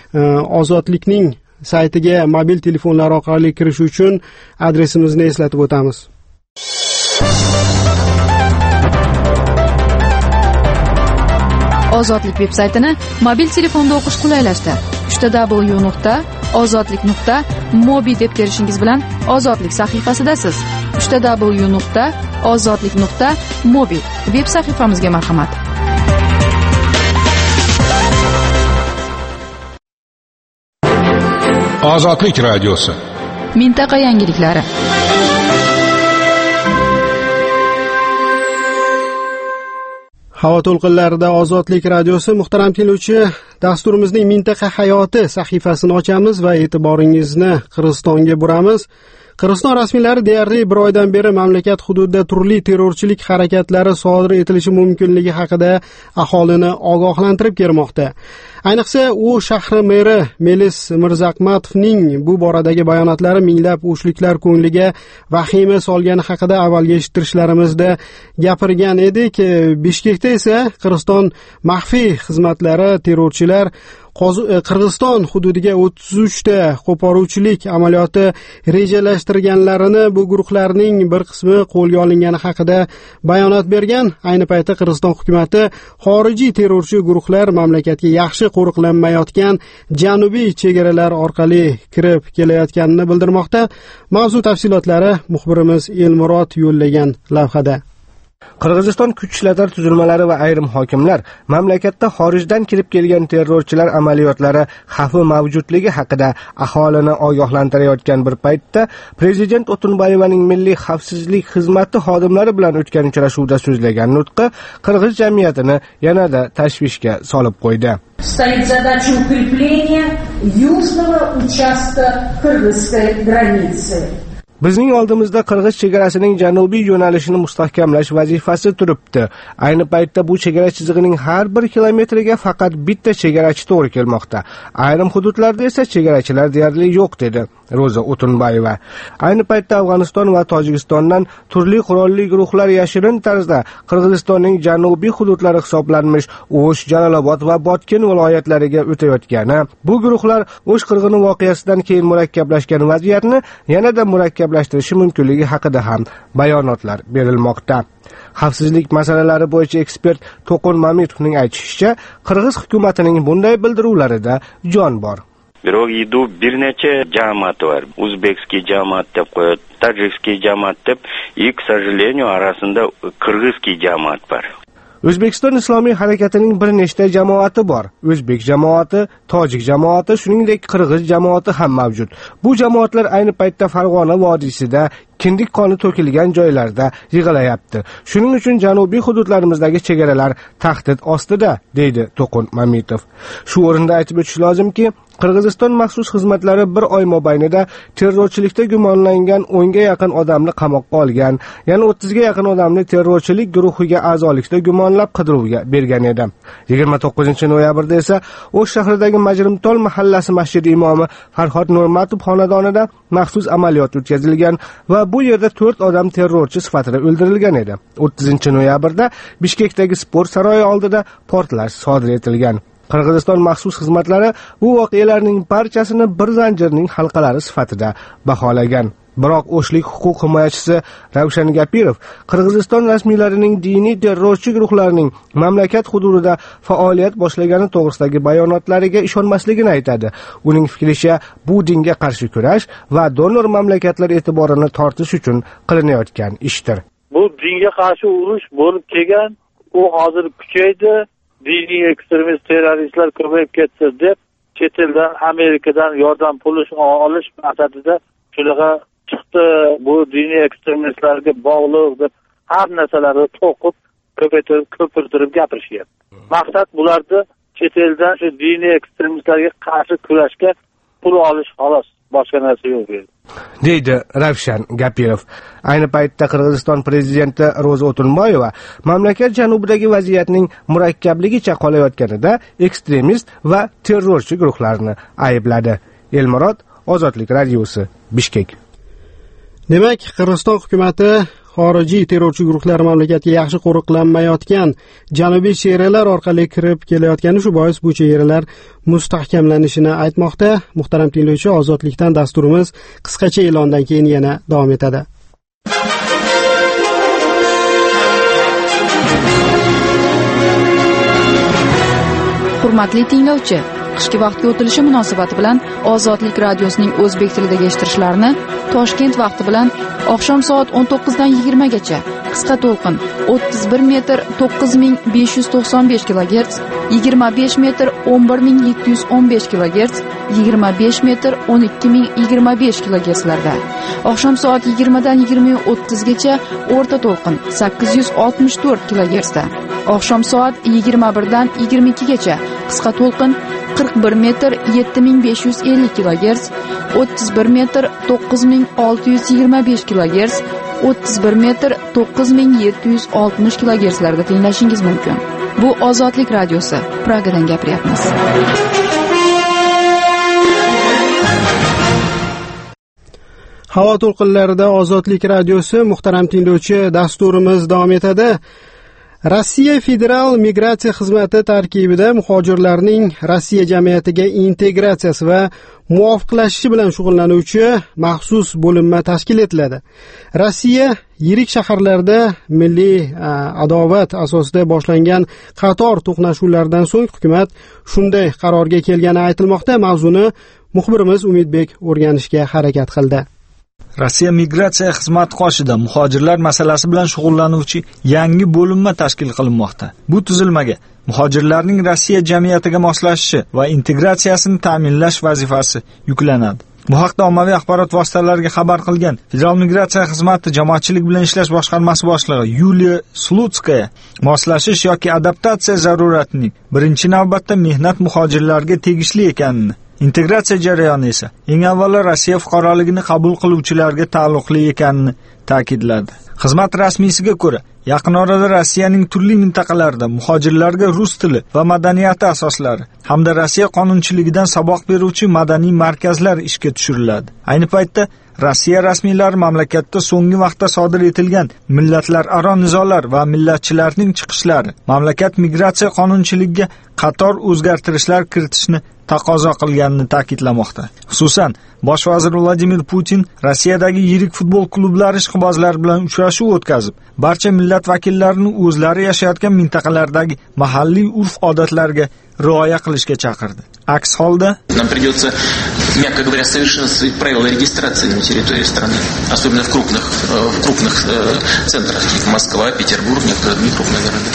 Ozodlikning saytiga mobil telefonlar orqali kirish uchun adresimizni eslatib o'tamiz. Ozodlik veb-saytini mobil telefonda o'qish qulaylashdi. uch w nuqta ozodlik nuqta mobi deb terishingiz bilan Ozodlik sahifasidasiz. uch w nuqta ozodlik nuqta mobi veb sahifamizga marhamat. Ozodlik radiosi. Mintaqa yangiliklari. Havo to'lqinlarida Ozodlik radiosi. Muhtaram tinglovchi, dasturimizning Mintaqa hayoti sahifasini ochamiz va e'tiboringizni Qirg'izistonga buramiz. Qirg'iziston rasmiylari deyarli bir oydan beri mamlakat hududida turli terrorchilik harakatlari sodir etilishi mumkinligi haqida aholini ogohlantirib kelmoqda. Ayniqsa, u shahri meri Melis Mirzaqmatovning bu boradagi bayonotlari minglab o'shliklar ko'ngliga vahima solgani haqida avvalgi eshittirishlarimizda gapirgan edik. Bishkekda esa Qirg'iziston maxfiy xizmatlari terrorchilar Qirg'iziston hududiga o'ttiz uch ta qo'poruvchilik amaliyoti rejalashtirganlarini, bu guruhlarning bir qismi qo'lga olingani haqida bayonot bergan. Ayni paytda Qirg'iziston hukumatı xorijiy terrorchi guruhlar mamlakatga yaxshi qo'riqlanmayotgan janubiy chegaralar orqali kirib kelayotganini bildirmoqda. Mavzu tafsilotlari muxbirimiz Elmurod yo'llagan lavhada. Qirg'iziston kuch ishlatar tuzilmalari va ayrim hokimlar mamlakatda xorijdan kirib kelgan terrorchilar amaliyotlari xavfi mavjudligi haqida aholini ogohlantirayotgan bir paytda Prezident O'tunbayevaning Milliy xavfsizlik xizmati xodimlari bilan o'tgan uchrashuvda so'zlagan nutqi qirg'iz jamiyatini yanada tashvishga solib qo'ydi. Стоит задача укрепления южного участка кыргызской границы. Bizning oldimizda Qirg'iz chegarasining janubiy yo'nalishini mustahkamlash vazifasi turibdi. Ayni paytda bu chegara chizig'ining har bir kilometriga faqat bitta chegarachi to'g'ri kelmoqda. Ayrim hududlarda esa chegarachilar deyarli yo'q, dedi Ro'za O'tunbayeva. Ayni paytda Afg'oniston va Tojikistondan turli qurolli guruhlar yashirin tarzda Qirg'izistonning janubiy hududlari hisoblanmish O'sh, Jalolobod va Botken viloyatlariga o'tayotgani, bu guruhlar O'sh qirg'ini voqeasidan keyin murakkablashgan vaziyatni yanada murakablashtirishi mumkinligi haqida ham bayonotlar berilmoqda. Xavfsizlik masalalari bo'yicha ekspert To'qin Mamitovning aytishicha, Qirg'iz hukumatining bunday bildiruvlarida jon bor. Biroq yidu bir necha jamoat var. Uzbekskiy jamoat deb qo'yadi, Tojikskiy jamoat deb, и, к сожалению, arasida Qirg'izskiy jamoat bor. O'zbekiston Islomiy harakatining bir nechta jamoati bor. O'zbek jamoati, Tojik jamoati, shuningdek Qirg'iz jamoati ham mavjud. Bu jamoatlar ayni paytda Farg'ona vodiysida kindik qoni to'kilgan joylarda yig'ilayapti. Shuning uchun janubiy hududlarimizdagi chegaralar tahdid ostida, deydi To'qin Mamitov. Shu o'rinda aytib o'tish lozimki, Qirg'iziston maxsus xizmatlari bir oy mobaynida terrorchilikda gumonlangan o'nga yaqin odamni qamoqqa olgan, yana o'ttizga yaqin odamni terrorchilik guruhiga a'zolikda gumonlab qidiruvga bergan edi. yigirma to'qqizinchi noyabrda esa O'sh shahridagi Majrimtol mahallasi masjidi imomi Farhod Nurmatov xonadonida maxsus amaliyot o'tkazilgan va bu yerda to'rt odam terrorchi sifatida o'ldirilgan edi. o'ttizinchi noyabrda Bishkekdagi sport saroyi oldida portlash sodir etilgan. Qirg'iziston maxsus xizmatlari bu voqealarning barchasini bir zanjirning halqalari sifatida baholagan. Biroq O'shlik huquq himoyachisi Ravshan Gapirov Qirg'iziston rasmiylarining diniy terrorchi guruhlarining mamlakat hududida faoliyat boshlagani to'g'risidagi bayonotlariga ishonmasligini aytadi. Uning fikricha, bu dinga qarshi kurash va donor mamlakatlar e'tiborini tortish uchun qilinayotgan ishdir. Bu dinga qarshi urush bo'lib kelgan, u hozir kuchaydi. Diniy ekstremist terroristlar ko'payib ketdi deb chet eldan, Amerikadan yordam pul olish maqsadida shunaqa chiqdi. Bu diniy ekstremistlarga bog'liq deb har narsalarni to'qib, ko'paytirib, ko'pirtirib gapirishyapti. Maqsad bularda chet eldan shu diniy ekstremistlarga qarshi kurashga pul olish, xolos, boshqa narsa yo'q edi, deydi Ravshan Gapirov. Ayni paytda Qirg'iziston prezidenti Ro'za O'tunbayeva mamlakat janubidagi vaziyatning murakkabligicha qolayotganida ekstremist va terrorchi guruhlarni aybladi. Elmurod, Ozodlik radiosi, Bishkek. Demak, Qirg'iziston hukumatı xorijiy terrorchi guruhlar mamlakatga yaxshi qo'riqlanmayotgan janubiy chegaralar orqali kirib kelayotgani, shu bois bu chegaralar mustahkamlanishini aytmoqda. Muhtaram tinglovchi, Ozodlikdan dasturimiz qisqacha e'londan keyin yana davom etadi. Hurmatli tinglovchi, qishki vaqtga o'tilishi munosabati bilan Ozodlik radiosining o'zbek tilidagi eshittirishlarini Toshkent vaqti bilan oqshom soat o'n to'qqiz dan yigirma gacha qisqa to'lqin o'ttiz bir metr to'qqiz ming besh yuz to'qson besh kilogerts, yigirma besh metr o'n bir ming yetti yuz o'n besh kilogerts, yigirma besh metr o'n ikki ming yigirma besh kilogertslarda, oqshom soat yigirma dan yigirma o'ttiz gacha o'rta to'lqin sakkiz yuz oltmish to'rt kilogertsda, oqshom soat yigirma bir dan yigirma ikki gacha qisqa to'lqin qirq bir metr yetti ming besh yuz ellik kilogerts, o'ttiz bir metr to'qqiz ming olti yuz yigirma besh kilogerts, o'ttiz bir metr to'qqiz ming yetti yuz oltmish kilogertslarda tinglashingiz mumkin. Bu Ozodlik radiosi. Pragadan gapiryapmiz. Havo to'lqinlarida Ozodlik radiosi. Muhtaram tinglovchi, dasturimiz davom etadi. Rossiya Federal migratsiya xizmati tarkibida muhojirlarning Rossiya jamiyatiga integratsiyasi va muvofiqlashishi bilan shug'ullanuvchi maxsus bo'linma tashkil etiladi. Rossiya yirik shaharlarda milliy adovat asosida boshlangan qator to'qnashuvlardan so'ng hukumat shunday qarorga kelgani aytilmoqda. Mavzuni muxbirimiz Umidbek o'rganishga harakat qildi. Rossiya migratsiya xizmati qoshida muhojirlar masalasi bilan shug'ullanuvchi yangi bo'linma tashkil qilinmoqda. Bu tuzilmaga muhojirlarning Rossiya jamiyatiga moslashishi va integratsiyasini ta'minlash vazifasi yuklanadi. Bu haqda ommaviy axborot vositalariga xabar qilgan Federal migratsiya xizmati jamoatchilik bilan ishlash boshqarmasi boshlig'i Yuliya Slutskaya moslashish yoki adaptatsiya zaruratining birinchi navbatda mehnat muhojirlarga tegishli ekanini, integratsiya jarayoni esa eng avvalo Rossiya fuqaroligini qabul qiluvchilarga taalluqli ekanini ta'kidladi. Xizmat rasmiysiga ko'ra, yaqin orada Rossiyaning turli mintaqalarida muhojirlarga rus tili va madaniyati asoslari hamda Rossiya qonunchiligidan saboq beruvchi madaniy markazlar ishga tushiriladi. Ayni paytda Rossiya rasmiylari mamlakatda so'nggi vaqtda sodir etilgan millatlararo nizolar va millatchilarning chiqishlari mamlakat migratsiya qonunchiligiga qator o'zgartirishlar kiritishni taqozo qilganini ta'kidlamoqda. Xususan, bosh vazir Vladimir Putin Rossiyadagi yirik futbol klublari ishqibozlari bilan uchrashuv o'tkazib, barcha millat vakillarini o'zlari yashayotgan mintaqalardagi mahalliy urf-odatlarga rioya qilishga chaqirdi. Aks holda нам придется, мягко говоря, совершенствовать правила регистрации на территории страны, особенно в крупных в крупных центрах, как Москва, Петербург, некоторые другие крупные города.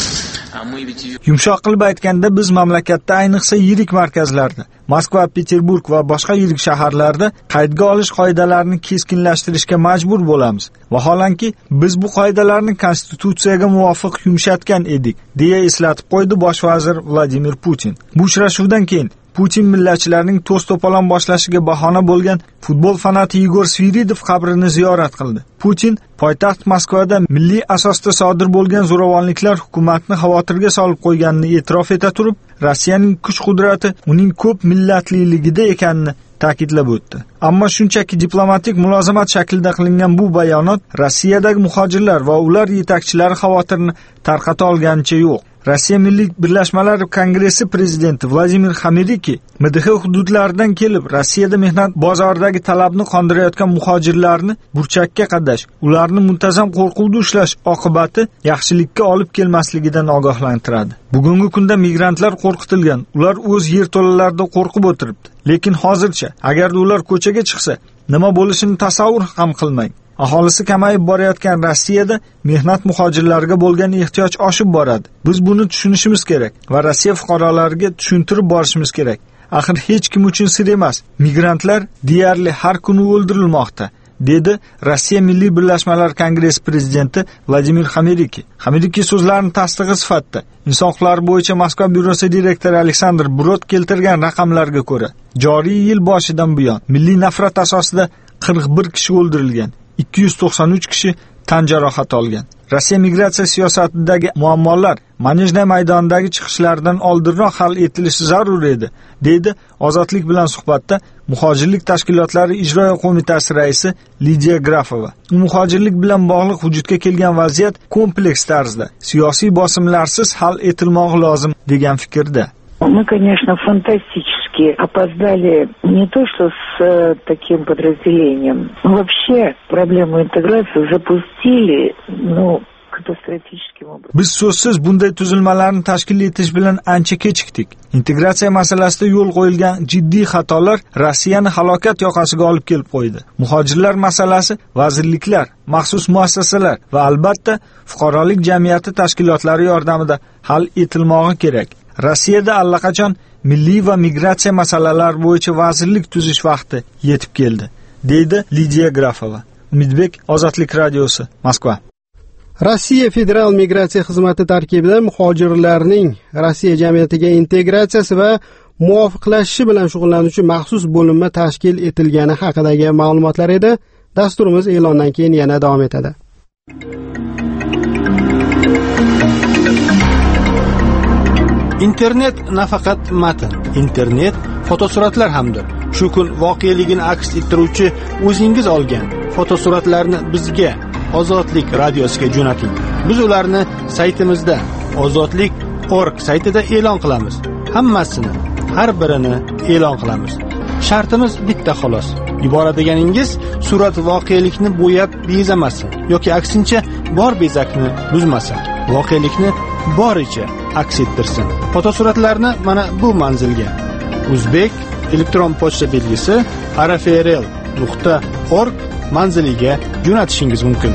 Yumshoq qilib aytganda, biz mamlakatda ayniqsa yirik markazlarda, Moskva, Peterburg va boshqa yirik shaharlarda qaydga olish qoidalarini keskinlashtirishga majbur bo'lamiz. Vaholanki, biz bu qoidalarni konstitutsiyaga muvofiq yumshatgan edik, deya eslatib qo'ydi bosh vazir Vladimir Putin. Bu uchrashuvdan keyin Putin millatchilarning to's-to'polon boshlashiga bahona bo'lgan futbol fanati Igor Sviridov qabrini ziyorat qildi. Putin poytaxt Moskvada milliy asosda sodir bo'lgan zo'ravonliklar hukumatni xavotirga solib qo'yganini e'tirof eta turib, Rossiyaning kuch-qudrati uning ko'p millatliligida ekanini ta'kidlab o'tdi. Ammo shunchaki diplomatik mulozamat shaklida qilingan bu bayonot Rossiyadagi muhojirlar va ular yetakchilari xavotirini tarqata olganicha yo'q. Rossiya Milliy Birlashmalar Kongressi prezidenti Vladimir Xamiriki M D H hududlaridan kelib Rossiyada mehnat bozoridagi talabni qondirayotgan muhojirlarni burchakka qadash, ularni muntazam qo'rquvda ushlash oqibati yaxshilikka olib kelmasligidan ogohlantiradi. Bugungi kunda migrantlar qo'rqitilgan, ular o'z yerto'lalarida qo'rqib o'tiribdi. Lekin hozircha agar ular ko'chaga chiqsa, nima bo'lishini tasavvur ham qilmang. Aholisi kamayib borayotgan Rossiyada mehnat muhojirlariga bo'lgan ehtiyoj oshib boradi. Biz buni tushunishimiz kerak va Rossiya fuqarolariga tushuntirib borishimiz kerak. Axir hech kim uchun sir emas, migrantlar deyarli har kuni o'ldirilmoqda, dedi Rossiya Milliy Birlashmalar Kongressi prezidenti Vladimir Xamiriki. Xamiriki so'zlarini tasdig'i sifatida Inson huquqlari bo'yicha Moskva byurosi direktori Aleksandr Brod keltirgan raqamlarga ko'ra, joriy yil boshidan buyon milliy nafrat asosida qirq bir kishi o'ldirilgan, ikki yuz to'qson uch kishi tan jarohati olgan. Rossiya migratsiya siyosatidagi muammolar Manejna maydonidagi chiqishlardan oldinroq hal etilishi zarur edi, dedi Ozodlik bilan suhbatda Muhojirlik tashkilotlari ijroiya qo'mitasi raisi Lidiya Grafova. U muhojirlik bilan bog'liq vujudga kelgan vaziyat kompleks tarzda, siyosiy bosimlarsiz hal etilmoqi lozim degan fikrda. Мы, конечно, фантастически опоздали не то что с э, таким подразделением, вообще проблему интеграции запустили, ну, katastrofik obraz. Biz so'zsiz bunday tuzilmalarni tashkil etish bilan ancha kechikdik. Integratsiya masalasida yo'l qo'yilgan jiddiy xatolar Rossiyani halokat yoqasiga olib kelib qo'ydi. Muhojirlar masalasi vazirliklar, maxsus muassasalar va albatta fuqarolik jamiyati tashkilotlari yordamida hal etilmog'i kerak. Rossiyada allaqachon milliy va migratsiya masalalari bo'yicha vazirlik tuzish vaqti yetib keldi, deydi Lidiya Grafova. Umidbek, Ozodlik radiosi, Moskva. Rossiya Federal migratsiya xizmati tarkibida muhojirlarning Rossiya jamiyatiga integratsiyasi va muvofiqlashishi bilan shug'ullanuvchi maxsus bo'linma tashkil etilgani haqidagi ma'lumotlar edi. Dasturimiz e'londan keyin yana davom etadi. Internet nafaqat matn, internet fotosuratlar hamdir. Shu kun voqeligini aks ettiruvchi o'zingiz olgan fotosuratlarni bizga Ozodlik radiosiga jo'nating. Biz ularni saytimizda ozodlik dot org saytida e'lon qilamiz. Hammasini, har birini e'lon qilamiz. Shartimiz bitta xolos. Yuboradiganingiz surat voqelikni bo'yab bezamasin yoki aksincha bor bezakni buzmasin. Voqelikni boricha aks ettirsin. Fotosuratlarni mana bu manzilga Uzbek elektron pochta belgisi r f r l nuqta org manziliga jo'natishingiz mumkin.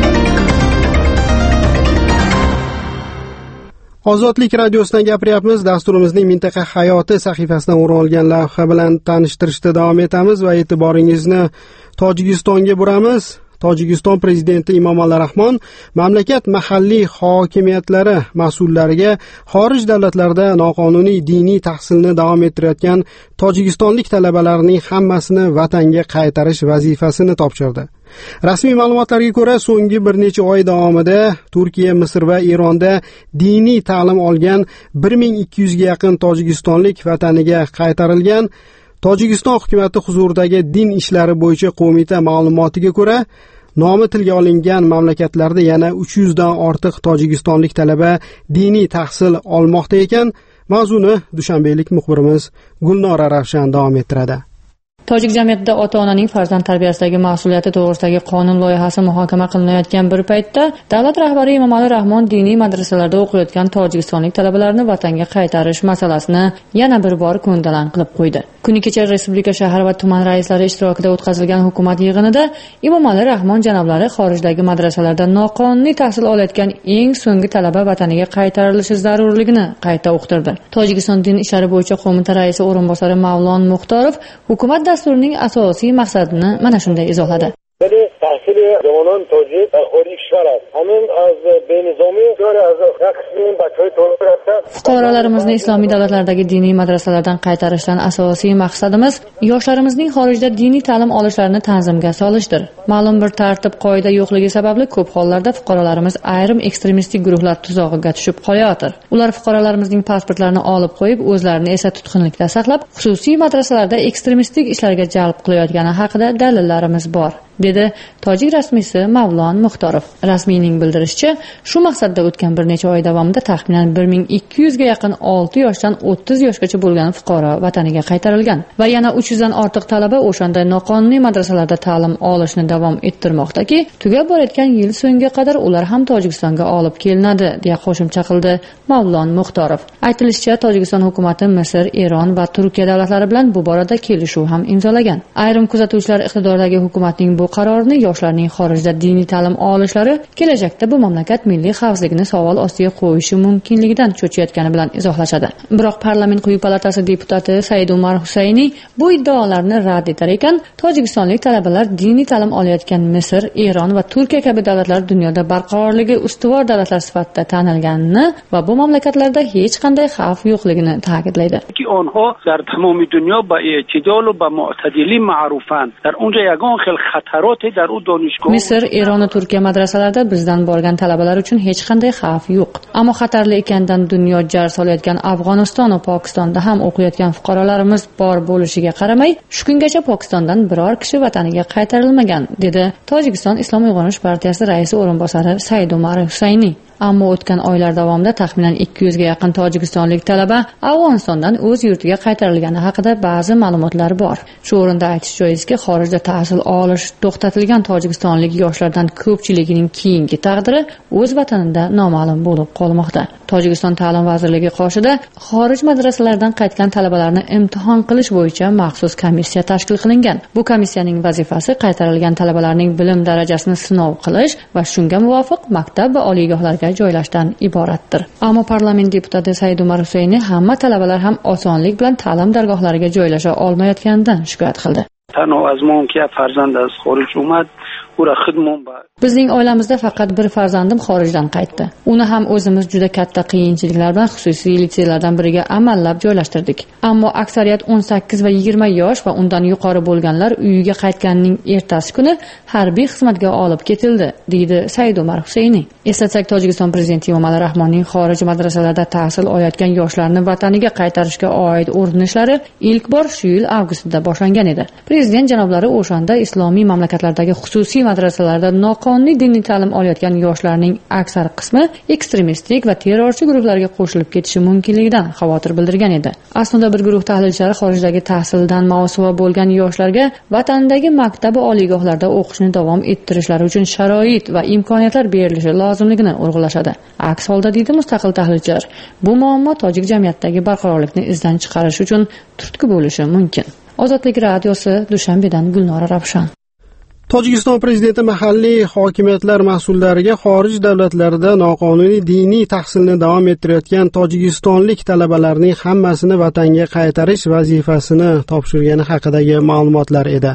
Ozodlik radiosidan gapiryapmiz. Dasturimizning mintaqa hayoti sahifasidan o'rin olgan lavha bilan tanishtirishda davom etamiz va e'tiboringizni Tojikistonga buramiz. Tojikiston prezidenti Emomali Rahmon mamlakat mahalliy hokimiyatlari mas'ullariga xorij davlatlarda noqonuniy diniy tahsilni davom ettirayotgan tojikistonlik talabalarning hammasini vatanga qaytarish vazifasini topshirdi. Rasmiy ma'lumotlarga ko'ra, so'nggi bir necha oy davomida Turkiya, Misr va Eronda diniy ta'lim olgan bir ming ikki yuz ga yaqin tojikistonlik vataniga qaytarilgan. Tojikiston hukumati huzuridagi din ishlari bo'yicha qo'mita ma'lumotiga ko'ra, nomi tilga olingan mamlakatlarda yana uch yuz dan ortiq tojikistonlik talaba diniy tahsil olmoqda ekan. Mavzuni dushanbalik muxbirimiz Gulnora Ravshan davom ettiradi. Tojik jamiyatida ota-onaning farzand tarbiyasidagi mas'uliyati to'g'risidagi qonun loyihasi muhokama qilinayotgan bir paytda davlat rahbari Emomali Rahmon diniy madrasalarda o'qiyotgan tojikistonlik talabalarni vatanga qaytarish masalasini yana bir bor ko'ndalang qilib qo'ydi. Kuni kecha respublika shahar va tuman raislari ishtirokida o'tkazilgan hukumat yig'inida Emomali Rahmon janoblari xorijdagi madrasalarda noqonuniy tahsil olayotgan eng so'nggi talaba vataniga qaytarilishi zarurligini qayta uqtirdi. Tojikiston din ishlari bo'yicha qo'mita raisi o'rinbosari Mavlon Muxtorov hukumat dasturining asosiy maqsadini mana shunday izohladi. ولی تحصیل جوانان تاجیک در خارج کشور است. همین از بینظامی دور از رقصین بچهای ترک هستند. Fuqarolarimizni islomiy davlatlardagi diniy madrasalardan qaytarishdan asosiy maqsadimiz yoshlarimizning xorijda diniy ta'lim olishlarini tanzimga solishdir. Ma'lum bir tartib qoida yo'qligi sababli ko'p hollarda fuqarolarimiz ayrim ekstremistik guruhlar tuzog'iga tushib qolayotir. Ular fuqarolarimizning pasportlarini olib qo'yib, o'zlarini esa tutqunlikda saqlab, xususiy madrasalarda ekstremistik ishlarga jalb qilayotgani haqida dalillarimiz bor, dedi tojik rasmiysi Mavlon Muxtorov. Rasmiyning bildirishicha, shu maqsadda o'tgan bir necha oy davomida taxminan bir ming ikki yuz ga yaqin olti yoshdan o'ttiz yoshgacha bo'lgan fuqaro vataniga qaytarilgan va yana uch yuz dan ortiq talaba o'shanda noqonuniy madrasalarda ta'lim olishni davom ettirmoqdaki, tugab borayotgan yil so'ngiga qadar ular ham Tojikistonga olib kelinadi, deya qo'shimcha qildi Mavlon Muxtorov. Aytilishicha, Tojikiston hukumati Misr, Eron va Turkiya davlatlari bilan bu borada kelishuv ham imzolagan. Ayrim kuzatuvchilar iqtidordagi hukumatning bu qarorini yoshlarning xorijda diniy ta'lim olishlari kelajakda bu mamlakat milliy xavfsizligini savol ostiga qo'yishi mumkinligidan cho'chiyotgani bilan izohlashadi. Biroq parlament quyi palatasi deputati Said Umar Husayni bu iddaolarni rad etar ekan, tojikistonlik talabalar diniy ta'lim olayotgan Misr, Eron va Turkiya kabi davlatlar dunyoda barqarorligi ustuvor davlatlar sifatida tanilganini va bu mamlakatlarda hech qanday xavf yo'qligini ta'kidlaydi. آنها در تمام دنیا با اعتدال و با معتدلی معروفند. در اونجا یگان خیلی خطرات در اون دانشگاه Misr, Eron va Turkiya madrasalarida bizdan borgan talabalar uchun hech qanday xavf yo'q. Ammo xatarli ekandan dunyo jar solayotgan Afg'oniston va Pokistonda ham o'qiyotgan fuqarolarimiz bor bo'lishiga qaramay, shu kungacha Pokistondan biror kishi vataniga qaytarilmagan, dedi Tojikiston Islom uyg'onish partiyasi raisi o'rinbosari Said Umar Husayni. Ammo o'tgan oylar davomida taxminan ikki yuz ga yaqin tojikistonlik talaba Afg'onistondan o'z yurtiga qaytarilgani haqida ba'zi ma'lumotlar bor. Shu o'rinda aytish joizki, xorijda tahsil olish to'xtatilgan tojikistonlik yoshlardan ko'pchiligining keyingi taqdiri o'z vatanida noma'lum bo'lib qolmoqda. Tojikiston ta'lim vazirligi qoshida xorij madrasalaridan qaytgan talabalarni imtihon qilish bo'yicha maxsus komissiya tashkil qilingan. Bu komissiyaning vazifasi qaytarilgan talabalarning bilim darajasini sinov qilish va shunga muvofiq maktab va oliygohlarga joylashdan iboratdir. Ammo parlament deputati Said Umar Husayni hamma talabalar ham osonlik bilan ta'lim dargohlariga joylasha olmayotganidan shikoyat qildi. تنها از ما که فرزند از خارج اومد ura xidmon ba. Bizning oilamizda faqat bir farzandim xorijdan qaytdi. Uni ham o'zimiz juda katta qiyinchiliklar bilan xususiy litseylardan biriga amallab joylashtirdik. Ammo aksariyat o'n sakkiz va yigirma yosh va undan yuqori bo'lganlar uyiga qaytganning ertasi kuni harbiy xizmatga olib ketildi, deydi Said Umar Husayni. Eslatsak, Tojikiston prezidenti Emomali Rahmonning xorij madrasalarida tahsil olayotgan yoshlarni vataniga qaytarishga oid urinishlari ilk bor shu yil avgustda boshlangan edi. Prezident janoblari o'shanda islomiy mamlakatlardagi xususiy madrasalarda noqonuniy diniy ta'lim olayotgan yoshlarning aksar qismi ekstremistik va terrorchi guruhlarga qo'shilib ketishi mumkinligidan xavotir bildirgan edi. Aslida bir guruh tahlilchilar xorijdagi tahsildan mosuvo bo'lgan yoshlarga vatandagi maktab va oliygohlarda o'qishni davom ettirishlari uchun sharoit va imkoniyatlar berilishi lozimligini urg'ulashadi. Aks holda, deydi mustaqil tahlilchilar, bu muammo tojik jamiyatidagi barqarorlikni izdan chiqarish uchun turtki bo'lishi mumkin. Ozodlik radiosi, Dushanbedan Gulnora Ravshan. Tojikiston prezidenti mahalliy hokimiyatlar mas'ullariga xorij davlatlarida noqonuniy diniy tahsilni davom ettirayotgan tojikistonlik talabalarning hammasini vatanga qaytarish vazifasini topshirgani haqidagi ma'lumotlar edi.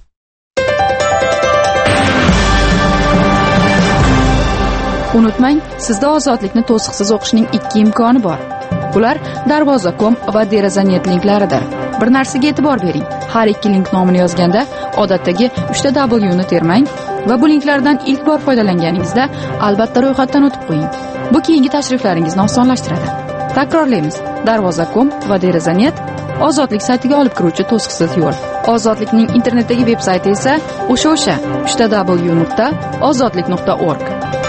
Unutmang, sizda ozodlikni to'siqsiz o'qishning ikki imkoni bor. Bular darvoza nokta com va derazanet linklaridir. Bir narsaga e'tibor bering. Har ikki link nomini yozganda odatdagi uchta W ni termang va bu linklardan ilk bor foydalanganingizda albatta ro'yxatdan o'tib qo'ying. Bu keyingi tashriflaringizni osonlashtiradi. Takrorlaymiz. darvoza nokta com va derazanet ozodlik saytiga olib kiruvchi to'siqsiz yo'l. Ozodlikning internetdagi veb-sayti esa o'sha-o'sha uchta W nuqta ozodlik nuqta org.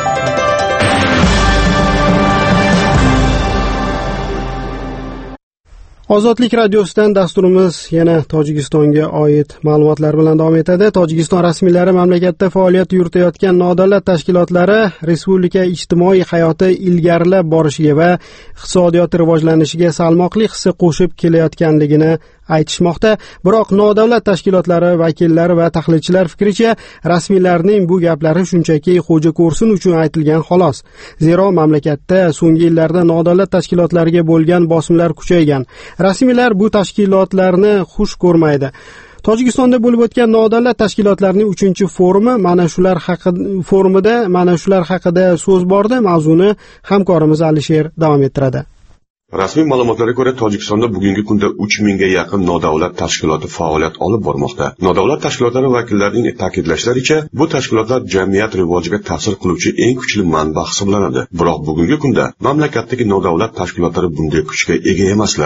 Ozodlik radiosidan dasturimiz yana Tojikistonga oid ma'lumotlar bilan davom etadi. Tojikiston rasmiylari mamlakatda faoliyat yuritayotgan nodavlat tashkilotlari respublika ijtimoiy hayoti ilgarilab borishiga va iqtisodiyot rivojlanishiga salmoqli hissa qo'shib kelayotganligini aytishmoqda. Biroq nodavlat tashkilotlari vakillari va tahlilchilar fikricha, rasmiylarning bu gaplari shunchaki xo'ja ko'rsin uchun aytilgan xolos. Zero mamlakatda so'nggi yillarda nodavlat tashkilotlariga bo'lgan bosimlar kuchaygan. Rasmiylar bu tashkilotlarni xush ko'rmaydi. Tojikistonda bo'lib o'tgan nodavlat tashkilotlarning uchinchi forumi mana shular haqida forumida mana shular haqida so'z bordi. Mavzuni hamkorimiz Alisher davom ettiradi. Rasmiy ma'lumotlarga ko'ra, Tojikistonda bugungi kunda uch mingga yaqin nodavlat tashkiloti faoliyat olib bormoqda. Nodavlat tashkilotlari vakillarining ta'kidlashlaricha, bu tashkilotlar jamiyat rivojiga ta'sir qiluvchi eng kuchli manba hisoblanadi. Biroq bugungi kunda mamlakatdagi nodavlat tashkilotlari bunday kuchga ega emaslar.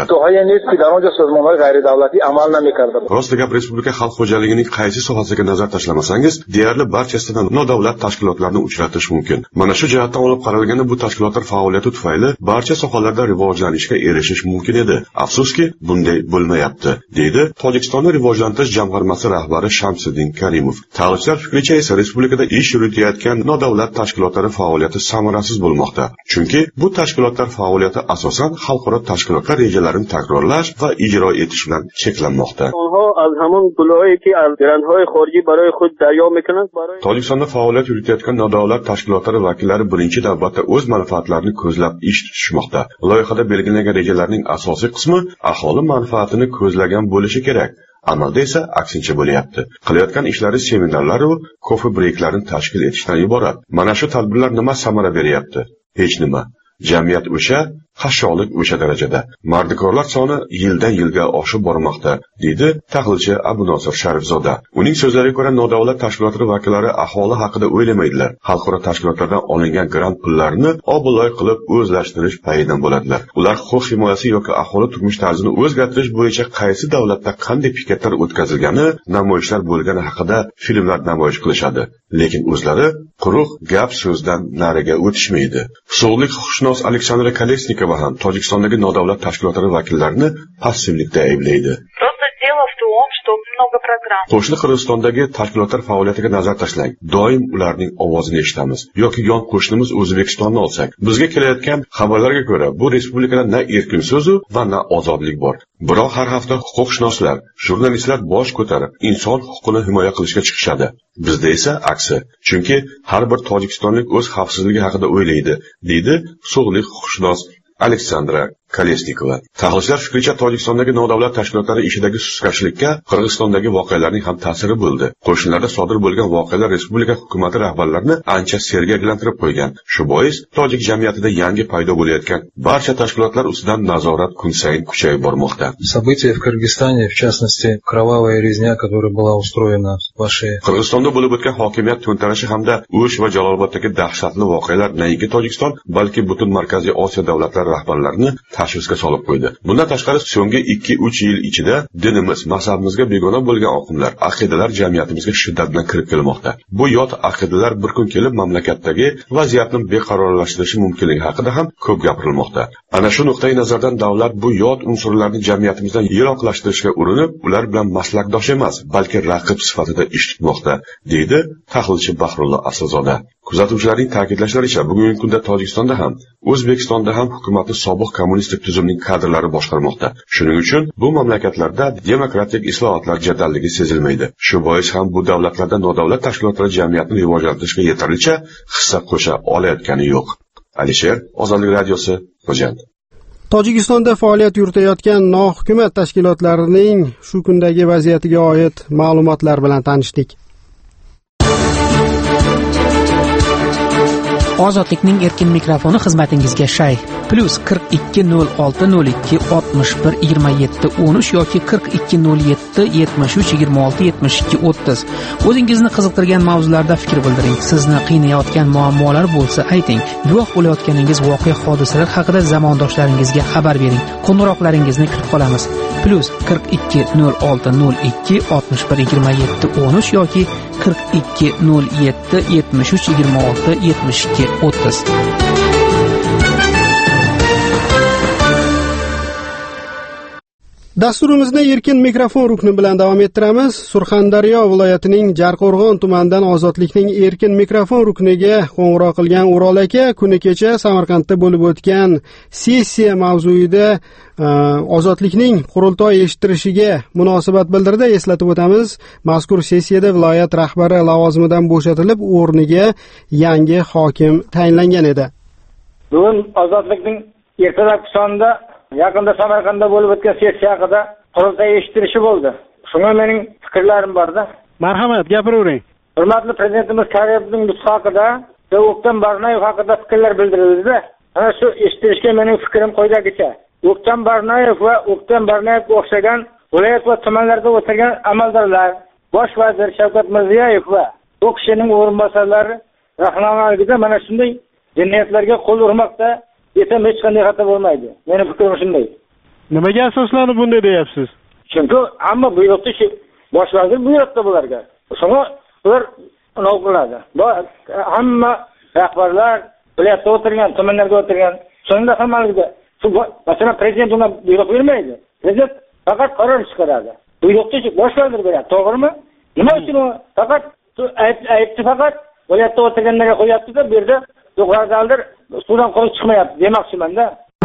Rost gap, respublika xalq xo'jaligining qaysi sohasiga nazar tashlamasangiz, deyarli barchasida nodavlat tashkilotlarni uchratish mumkin. Mana shu jihatdan olib qaralganda, bu tashkilotlar faoliyati tufayli barcha sohalarda rivojlanish ishga erishish mumkin edi. Afsuski, bunday bo'lmayapti, deydi Tojikistonni rivojlantirish jamg'armasi rahbari Shamsiddin Karimov. Tahlilchilar fikricha esa respublikada ish yuritayotgan nodavlat tashkilotlari faoliyati samarasiz bo'lmoqda. Chunki bu tashkilotlar faoliyati asosan xalqaro tashkilotlar rejalarini takrorlash va ijro etish bilan cheklanmoqda. Tojikistonda faoliyat yuritayotgan nodavlat tashkilotlari vakillari birinchi navbatda o'z manfaatlarini ko'zlab ish tutishmoqda. Loyihada belgilangan rejalarning asosiy qismi aholi manfaatini ko'zlagan bo'lishi kerak. Amalda esa aksincha bo'lyapti. Qilayotgan ishlari seminarlar va kofe breyklarni tashkil etishdan iborat. Mana shu tadbirlar nima samara beryapti? Hech nima. Jamiyat o'sha, qashshoqlik o'sha darajada. Mardikorlar soni yildan yilga oshib bormoqda, deydi tahlilchi Abu Nosir Sharifzoda. Uning so'zlariga ko'ra, nodavlat tashkilotlari vakillari aholi haqida o'ylamaydilar. Xalqaro tashkilotlardan olingan grant pullarini obloy qilib o'zlashtirish payidan bo'ladilar. Ular huquq himoyasi yoki aholi turmush tarzini o'zgartirish bo'yicha qaysi davlatda qanday piketlar o'tkazilgani, namoyishlar bo'lgani haqida filmlar namoyish qilishadi. Lekin o'zlari quruq gap so'zdan nariga o'tishmaydi. Sog'liq huquqshunos Aleksandra Kolesnikova ham Tojikistondagi nodavlat tashkilotlari vakillarini passivlikda ayblaydi. Qo'shni Qirg'izistondagi tashkilotlar faoliyatiga nazar tashlang. Doim ularning ovozini eshitamiz. Yoki yon qo'shnimiz O'zbekistonni olsak, bizga kelayotgan xabarlarga ko'ra, bu respublikada na erkin so'z va na ozodlik bor. Biroq har hafta huquqshunoslar, jurnalistlar bosh ko'tarib, inson huquqini himoya qilishga chiqishadi. Bizda esa aksi. Chunki har bir tojikistonlik o'z xavfsizligi haqida o'ylaydi, deydi sog'liq huquqshunos Aleksandra Kolesnikova. Tahlilchilar fikricha, Tojikistondagi nodavlat tashkilotlari ishidagi sustkashlikka Qirg'izistondagi voqealarning ham ta'siri bo'ldi. Qo'shnilarda sodir bo'lgan voqealar respublika hukumati rahbarlarini ancha sergaklantirib qo'ygan. Shu bois tojik jamiyatida yangi paydo bo'layotgan barcha tashkilotlar ustidan nazorat kun sayin kuchayib bormoqda. События в Кыргызстане, в частности, кровавая резня, которая была устроена вашей Qirg'izistonda bo'lib o'tgan hokimiyat to'ntarishi hamda O'sh va Jaloloboddagi dahshatli voqealar nayinki Tojikiston, balki butun Markaziy Osiyo davlatlari rahbarlarini tashvishga solib qo'ydi. Bundan tashqari, so'nggi ikki uch yil ichida dinimiz, mazhabimizga begona bo'lgan oqimlar, aqidalar jamiyatimizga shiddat bilan kirib kelmoqda. Bu yot aqidalar bir kun kelib mamlakatdagi vaziyatni beqarorlashtirishi mumkinligi haqida ham ko'p gapirilmoqda. Ana shu nuqtai nazardan davlat bu yot unsurlarni jamiyatimizdan yiroqlashtirishga urinib, ular bilan maslakdosh emas, balki raqib sifatida ish tutmoqda, deydi tahlilchi Bahrullo Aslzoda. Kuzatuvchilarning ta'kidlashlaricha, bugungi kunda Tojikistonda ham, O'zbekistonda ham hukumatni sobiq kommunistik tuzumning kadrlari boshqarmoqda. Shuning uchun bu mamlakatlarda demokratik islohotlar jadalligi sezilmaydi. Shu bois ham bu davlatlarda nodavlat tashkilotlar jamiyatni rivojlantirishga yetarlicha hissa qo'sha olayotgani yo'q. Alisher, Ozodlik radiosi, Xo'jand. Tojikistonda faoliyat yuritayotgan nohukumat tashkilotlarining shu kundagi vaziyatiga oid ma'lumotlar bilan tanishdik. Ozodlikning erkin mikrofoni xizmatingizga shay. Plus qirq ikki nol olti nol ikki oltmish bir yigirma yetti o'n uch yoki qirq ikki nol yetti yetmish uch yigirma olti yetmish ikki o'ttiz. O'zingizni qiziqtirgan mavzularda fikr bildiring. Sizni qiynayotgan muammolar bo'lsa ayting. Guvoh bo'layotganingiz voqea hodisalar haqida zamondoshlaringizga xabar bering. Qo'ng'iroqlaringizni kutib qolamiz. Plus qirq ikki nol olti nol ikki oltmish bir yigirma yetti o'n uch yoki qirq ikki nol yetti yetmish uch yigirma olti yetmish ikki o'ttiz. Dasturimizni erkin mikrofon rukni bilan davom ettiramiz. Surxondaryo viloyatining Jarqo'rg'on tumanidan Ozodlikning erkin mikrofon rukniga qo'ng'iroq qilgan O'rol aka kuni kecha Samarqandda bo'lib o'tgan sessiya mavzuida Ozodlikning qurultoy eshittirishiga munosabat bildirdi. Eslatib o'tamiz, mazkur sessiyada viloyat rahbari lavozimidan bo'shatilib, o'rniga yangi hokim tayinlangan edi. Bugun Ozodlikning ertalabki sonida yaqinda Samarqandda bo'lib o'tgan sessiya haqida qurultoy eshittirishi bo'ldi. Shunga mening fikrlarim bor-da. Marhamat, gapiravering. Hurmatli prezidentimiz Karimov nutqi haqida va O'ktam Barnoyev haqida fikrlar bildirildi-da. Ana shu eshittirishga mening fikrim qo'yidagicha. O'ktam Barnoyev va O'ktam Barnoyevga o'xshagan viloyat va tumanlarda o'tirgan amaldorlar, bosh vazir Shavkat Mirziyoyev va u kishining o'rinbosarlari rahnamoligida mana shunday jinoyatlarga qo'l urmoqda desam hech qanday xato bo'lmaydi. Mening fikrim shunday. Nimaga asoslanib bunday deyapsiz? Chunki hamma buyruqni bosh vazir buyurdi bularga. Shuni ular nol qiladi. Hamma rahbarlar viloyatda o'tirgan, tumanlarda o'tirgan, shunda hammaligida masalan prezident unga buyruq bermaydi. Prezident faqat qaror chiqaradi. Buyruqni bosh vazir beradi, to'g'rimi? Nima uchun u faqat aytdi faqat viloyatda o'tirganlarga qo'yapti-da, bu yerda to'g'ridir, suvdan qo'yib chiqmayapti demoqchiman-da.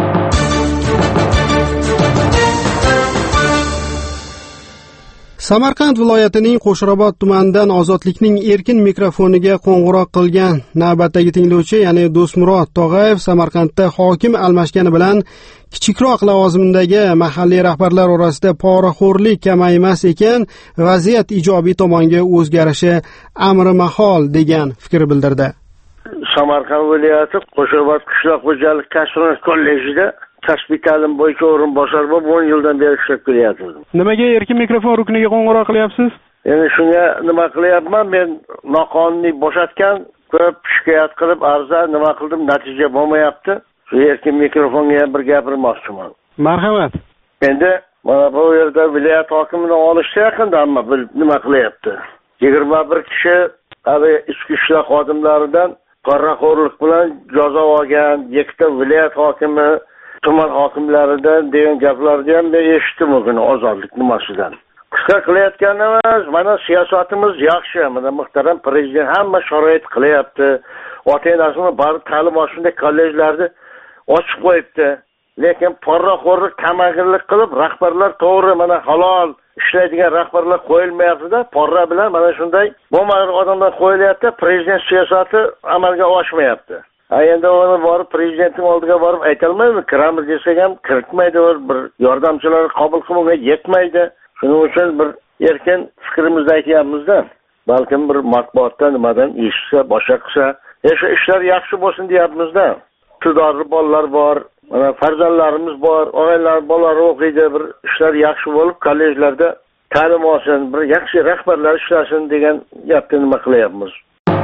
Samarqand viloyatining Qo'shrabot tumanidan Ozodlikning erkin mikrofoniga qo'ng'iroq qilgan navbatdagi tinglovchi, ya'ni Do'stmurod Tog'ayev Samarqandda hokim almashgani bilan kichikroq lavozimdagi mahalliy rahbarlar orasida poraxo'rlik kamaymas ekan, vaziyat ijobiy tomonga o'zgarishi amri mahol degan fikr bildirdi. Samarqand viloyati Qo'shrabot qishloq xo'jalik kasb kollejida kasbiy ta'lim bo'yicha o'rinbosar bo'lib o'n yildan beri ishlab kelyapman. Nimaga erkin mikrofon rukniga qo'ng'iroq qilyapsiz? Endi shunga nima qilyapman? Men noqonuniy bo'shatgan, ko'p shikoyat qilib, arza nima qildim, natija bo'lmayapti. Shu erkin mikrofonga ham bir gapirmoqchiman. Marhamat. Endi mana bu yerda viloyat hokimini olishga yaqinda hamma nima qilyapti? yigirma bir kishi hali ichki ishlar xodimlaridan qorraxo'rlik bilan jazo olgan, ikkita viloyat hokimi, tuman hokimlaridan degan gaplarni ham men eshitdim bugün ozodlik nimasidan. Qisqa qilayotganimiz, mana siyosatimiz yaxshi, mana muhtaram prezident hamma sharoit qilyapti. Ota-onasini bari ta'lim olishunday kollejlarni ochib qo'yibdi. Lekin porraxo'rlik, kamagirlik qilib rahbarlar to'g'ri mana halol ishlaydigan rahbarlar qo'yilmayapti-da, porra bilan mana shunday bo'lmagan odamlar qo'yilyapti, prezident siyosati amalga oshmayapti. endi uni borib prezidentning oldiga borib aytolmaymi, kiramiz desak ham kiritmaydi, bir yordamchilar qabul qilmay yetmaydi. Shuning uchun bir erkin fikrimizni aytyapmiz-da. Balkim bir matbuotdan nimadan eshitsa, boshqa qilsa, o'sha ishlar yaxshi bo'lsin deyapmiz-da. Iqtidorli bolalar bor, mana farzandlarimiz bor, oilalar bolalari o'qiydi, bir ishlar yaxshi bo'lib, kollejlarda ta'lim olsin, bir yaxshi rahbarlar ishlasin degan gapni nima qilyapmiz.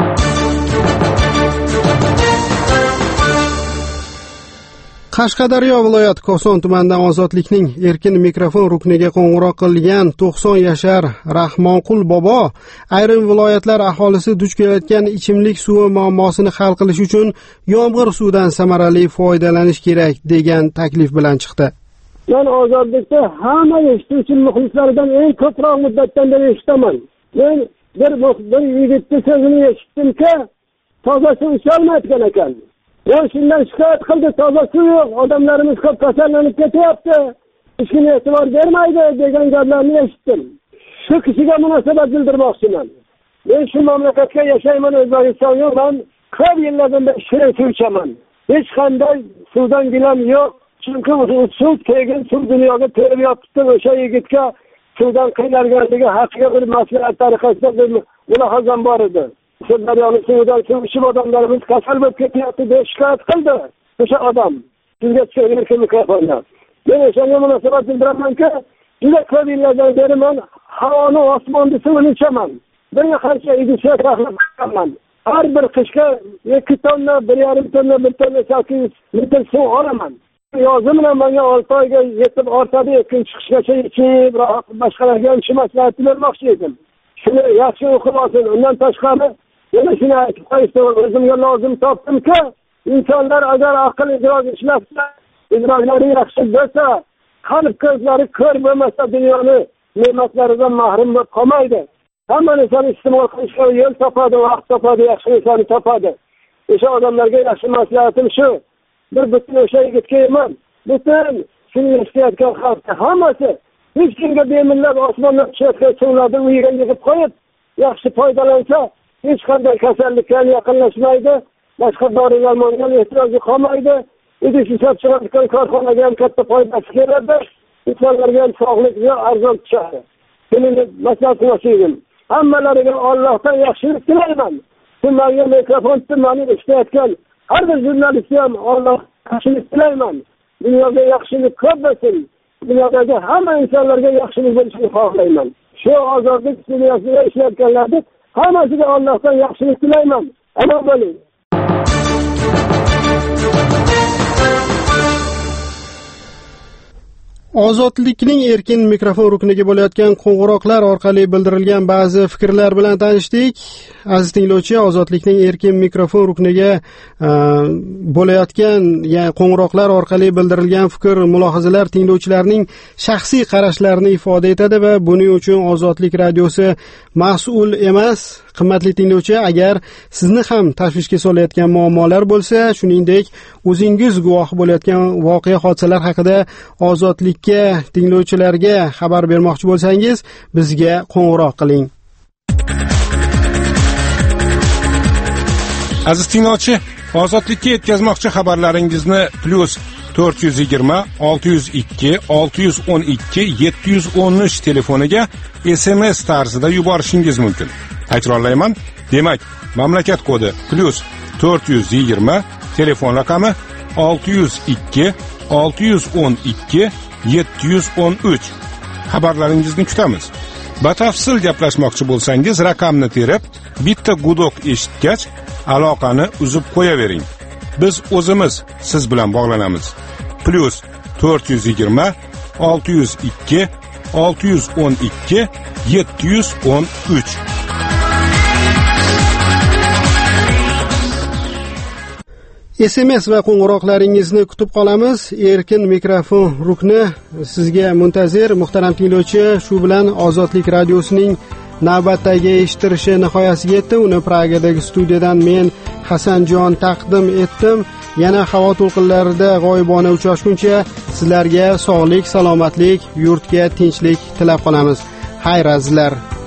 Qashqadaryo viloyati Koson tumanidan Ozodlikning erkin mikrofon rukniga qo'ng'iroq qilgan to'qson yashar Rahmonqul bobo ayrim viloyatlar aholisi duch kelayotgan ichimlik suvi muammosini hal qilish uchun yomg'ir suvidan samarali foydalanish kerak degan taklif bilan chiqdi. Men Ozodlikda hamma eshituvchi muxlislardan eng ko'proq muddatdan beri eshitaman. Men bir bir yigitning so'zini eshitdimki, toza suv icholmayotgan ekan. Ya shundan shikoyat qildi, toza suv yo'q, odamlarimiz ko'p kasallanib ketyapti, hech kim e'tibor bermaydi degan gaplarni eshitdim. Shu kishiga munosabat bildirmoqchiman. Men shu mamlakatga yashayman, O'zbekistonga men ko'p yillardan beri shirin suv ichaman. Hech qanday suvdan gilam yo'q. Chunki suv tegin suv dunyoga terib yotibdi. O'sha yigitga suvdan qiynalganligi haqida bir maslahat tariqasida bir mulohazam bor edi. Sirdaryoning suvidan suv ichib odamlarimiz kasal bo'lib ketyapti deb shikoyat qildi o'sha odam. Sizga tushungan mikrofonda. Men o'shanga munosabat bildiramanki, juda ko'p yillardan beri men havoni, osmonni suvini ichaman. Bir qancha idishga taxlab har bir qishga ikki tonna, bir yarim tonna, bir tonna sakkiz yuz litr suv olaman. Yozim bilan menga olti oyga yetib ortadi, ikkinchi qishgacha ichib, boshqalarga ham shu maslahatni bermoqchi edim. Shuni yaxshi o'qib olsin. Undan tashqari yana shuni aytib qo'yishim, o'zimga lozim topdimki, insonlar agar aql idrok ishlasa, idroklari yaxshi bo'lsa, qalb ko'zlari ko'r bo'lmasa, dunyoni ne'matlaridan mahrum bo'lib qolmaydi. Hamma inson iste'mol qilishga yo'l topadi, vaqt topadi, yaxshi insonni topadi. O'sha odamlarga yaxshi maslahatim shu. Bir butun o'sha yigitga emas, butun shuni eshitayotgan xalqqa hammasi hech kimga bemillab osmondan tushayotgan suvlarni uyiga yig'ib qo'yib, yaxshi foydalansa, hech qanday kasallikka yaqinlashmaydi, boshqa dori-darmonga ehtiyoji qolmaydi. Idish ishlab chiqargan korxonaga ham katta foydasi keladi, insonlarga ham sog'likga arzon tushadi. Buning maslahat qilishim. Hammalariga Allohdan yaxshilik tilayman. Sizlarga mikrofon mani eshitayotgan har bir jurnalistga ham Alloh yaxshilik tilayman. Dunyoda yaxshilik ko'p bo'lsin. Dunyodagi hamma insonlarga yaxshilik bo'lishini xohlayman. Shu ozodlik studiyasida ishlayotganlarni hammasiga Allohdan yaxshilik tilayman. Omon bo'ling. Ozodlikning erkin mikrofon rukniga bo'layotgan qo'ng'iroqlar orqali bildirilgan ba'zi fikrlar bilan tanishdik. Aziz tinglovchi, Ozodlikning erkin mikrofon rukniga bo'layotgan, ya'ni qo'ng'iroqlar orqali bildirilgan fikr, mulohazalar tinglovchilarning shaxsiy qarashlarini ifoda etadi va buning uchun Ozodlik radiosi mas'ul emas. Qimmatli tinglovchi, agar sizni ham tashvishga solayotgan muammolar bo'lsa, shuningdek o'zingiz guvoh bo'layotgan voqea hodisalar haqida Ozodlikka, tinglovchilarga xabar bermoqchi bo'lsangiz, bizga qo'ng'iroq qiling. Aziz tinglovchi, Ozodlikka yetkazmoqchi xabarlaringizni plus to'rt yuz yigirma olti yuz ikki olti yuz o'n ikki yetti yuz o'n uch telefoniga S M S tarzida yuborishingiz mumkin. Takrorlayman, demak, mamlakat kodi plus to'rt yuz yigirma, telefon raqami olti yuz ikki olti yuz o'n ikki yetti yuz o'n uch. Xabarlaringizni kutamiz. Batafsil gaplashmoqchi bo'lsangiz, raqamni terib, bitta gudok eshitgach, aloqani uzib qo'yavering. Biz o'zimiz siz bilan bog'lanamiz. Plus to'rt yuz yigirma olti yuz ikki olti yuz o'n ikki yetti yuz o'n uch. S M S va qo'ng'iroqlaringizni kutib qolamiz. Erkin mikrofon rukni sizga muntazir. Muhtaram tinglovchi, shu bilan Ozodlik radiosining navbatdagi eshittirishi nihoyasiga yetdi. Uni Pragadagi studiyadan men Hasanjon taqdim etdim. Yana havo to'lqinlarida g'oyibona uchrashguncha sizlarga sog'lik, salomatlik, yurtga tinchlik tilab qolamiz. Xayr azizlar.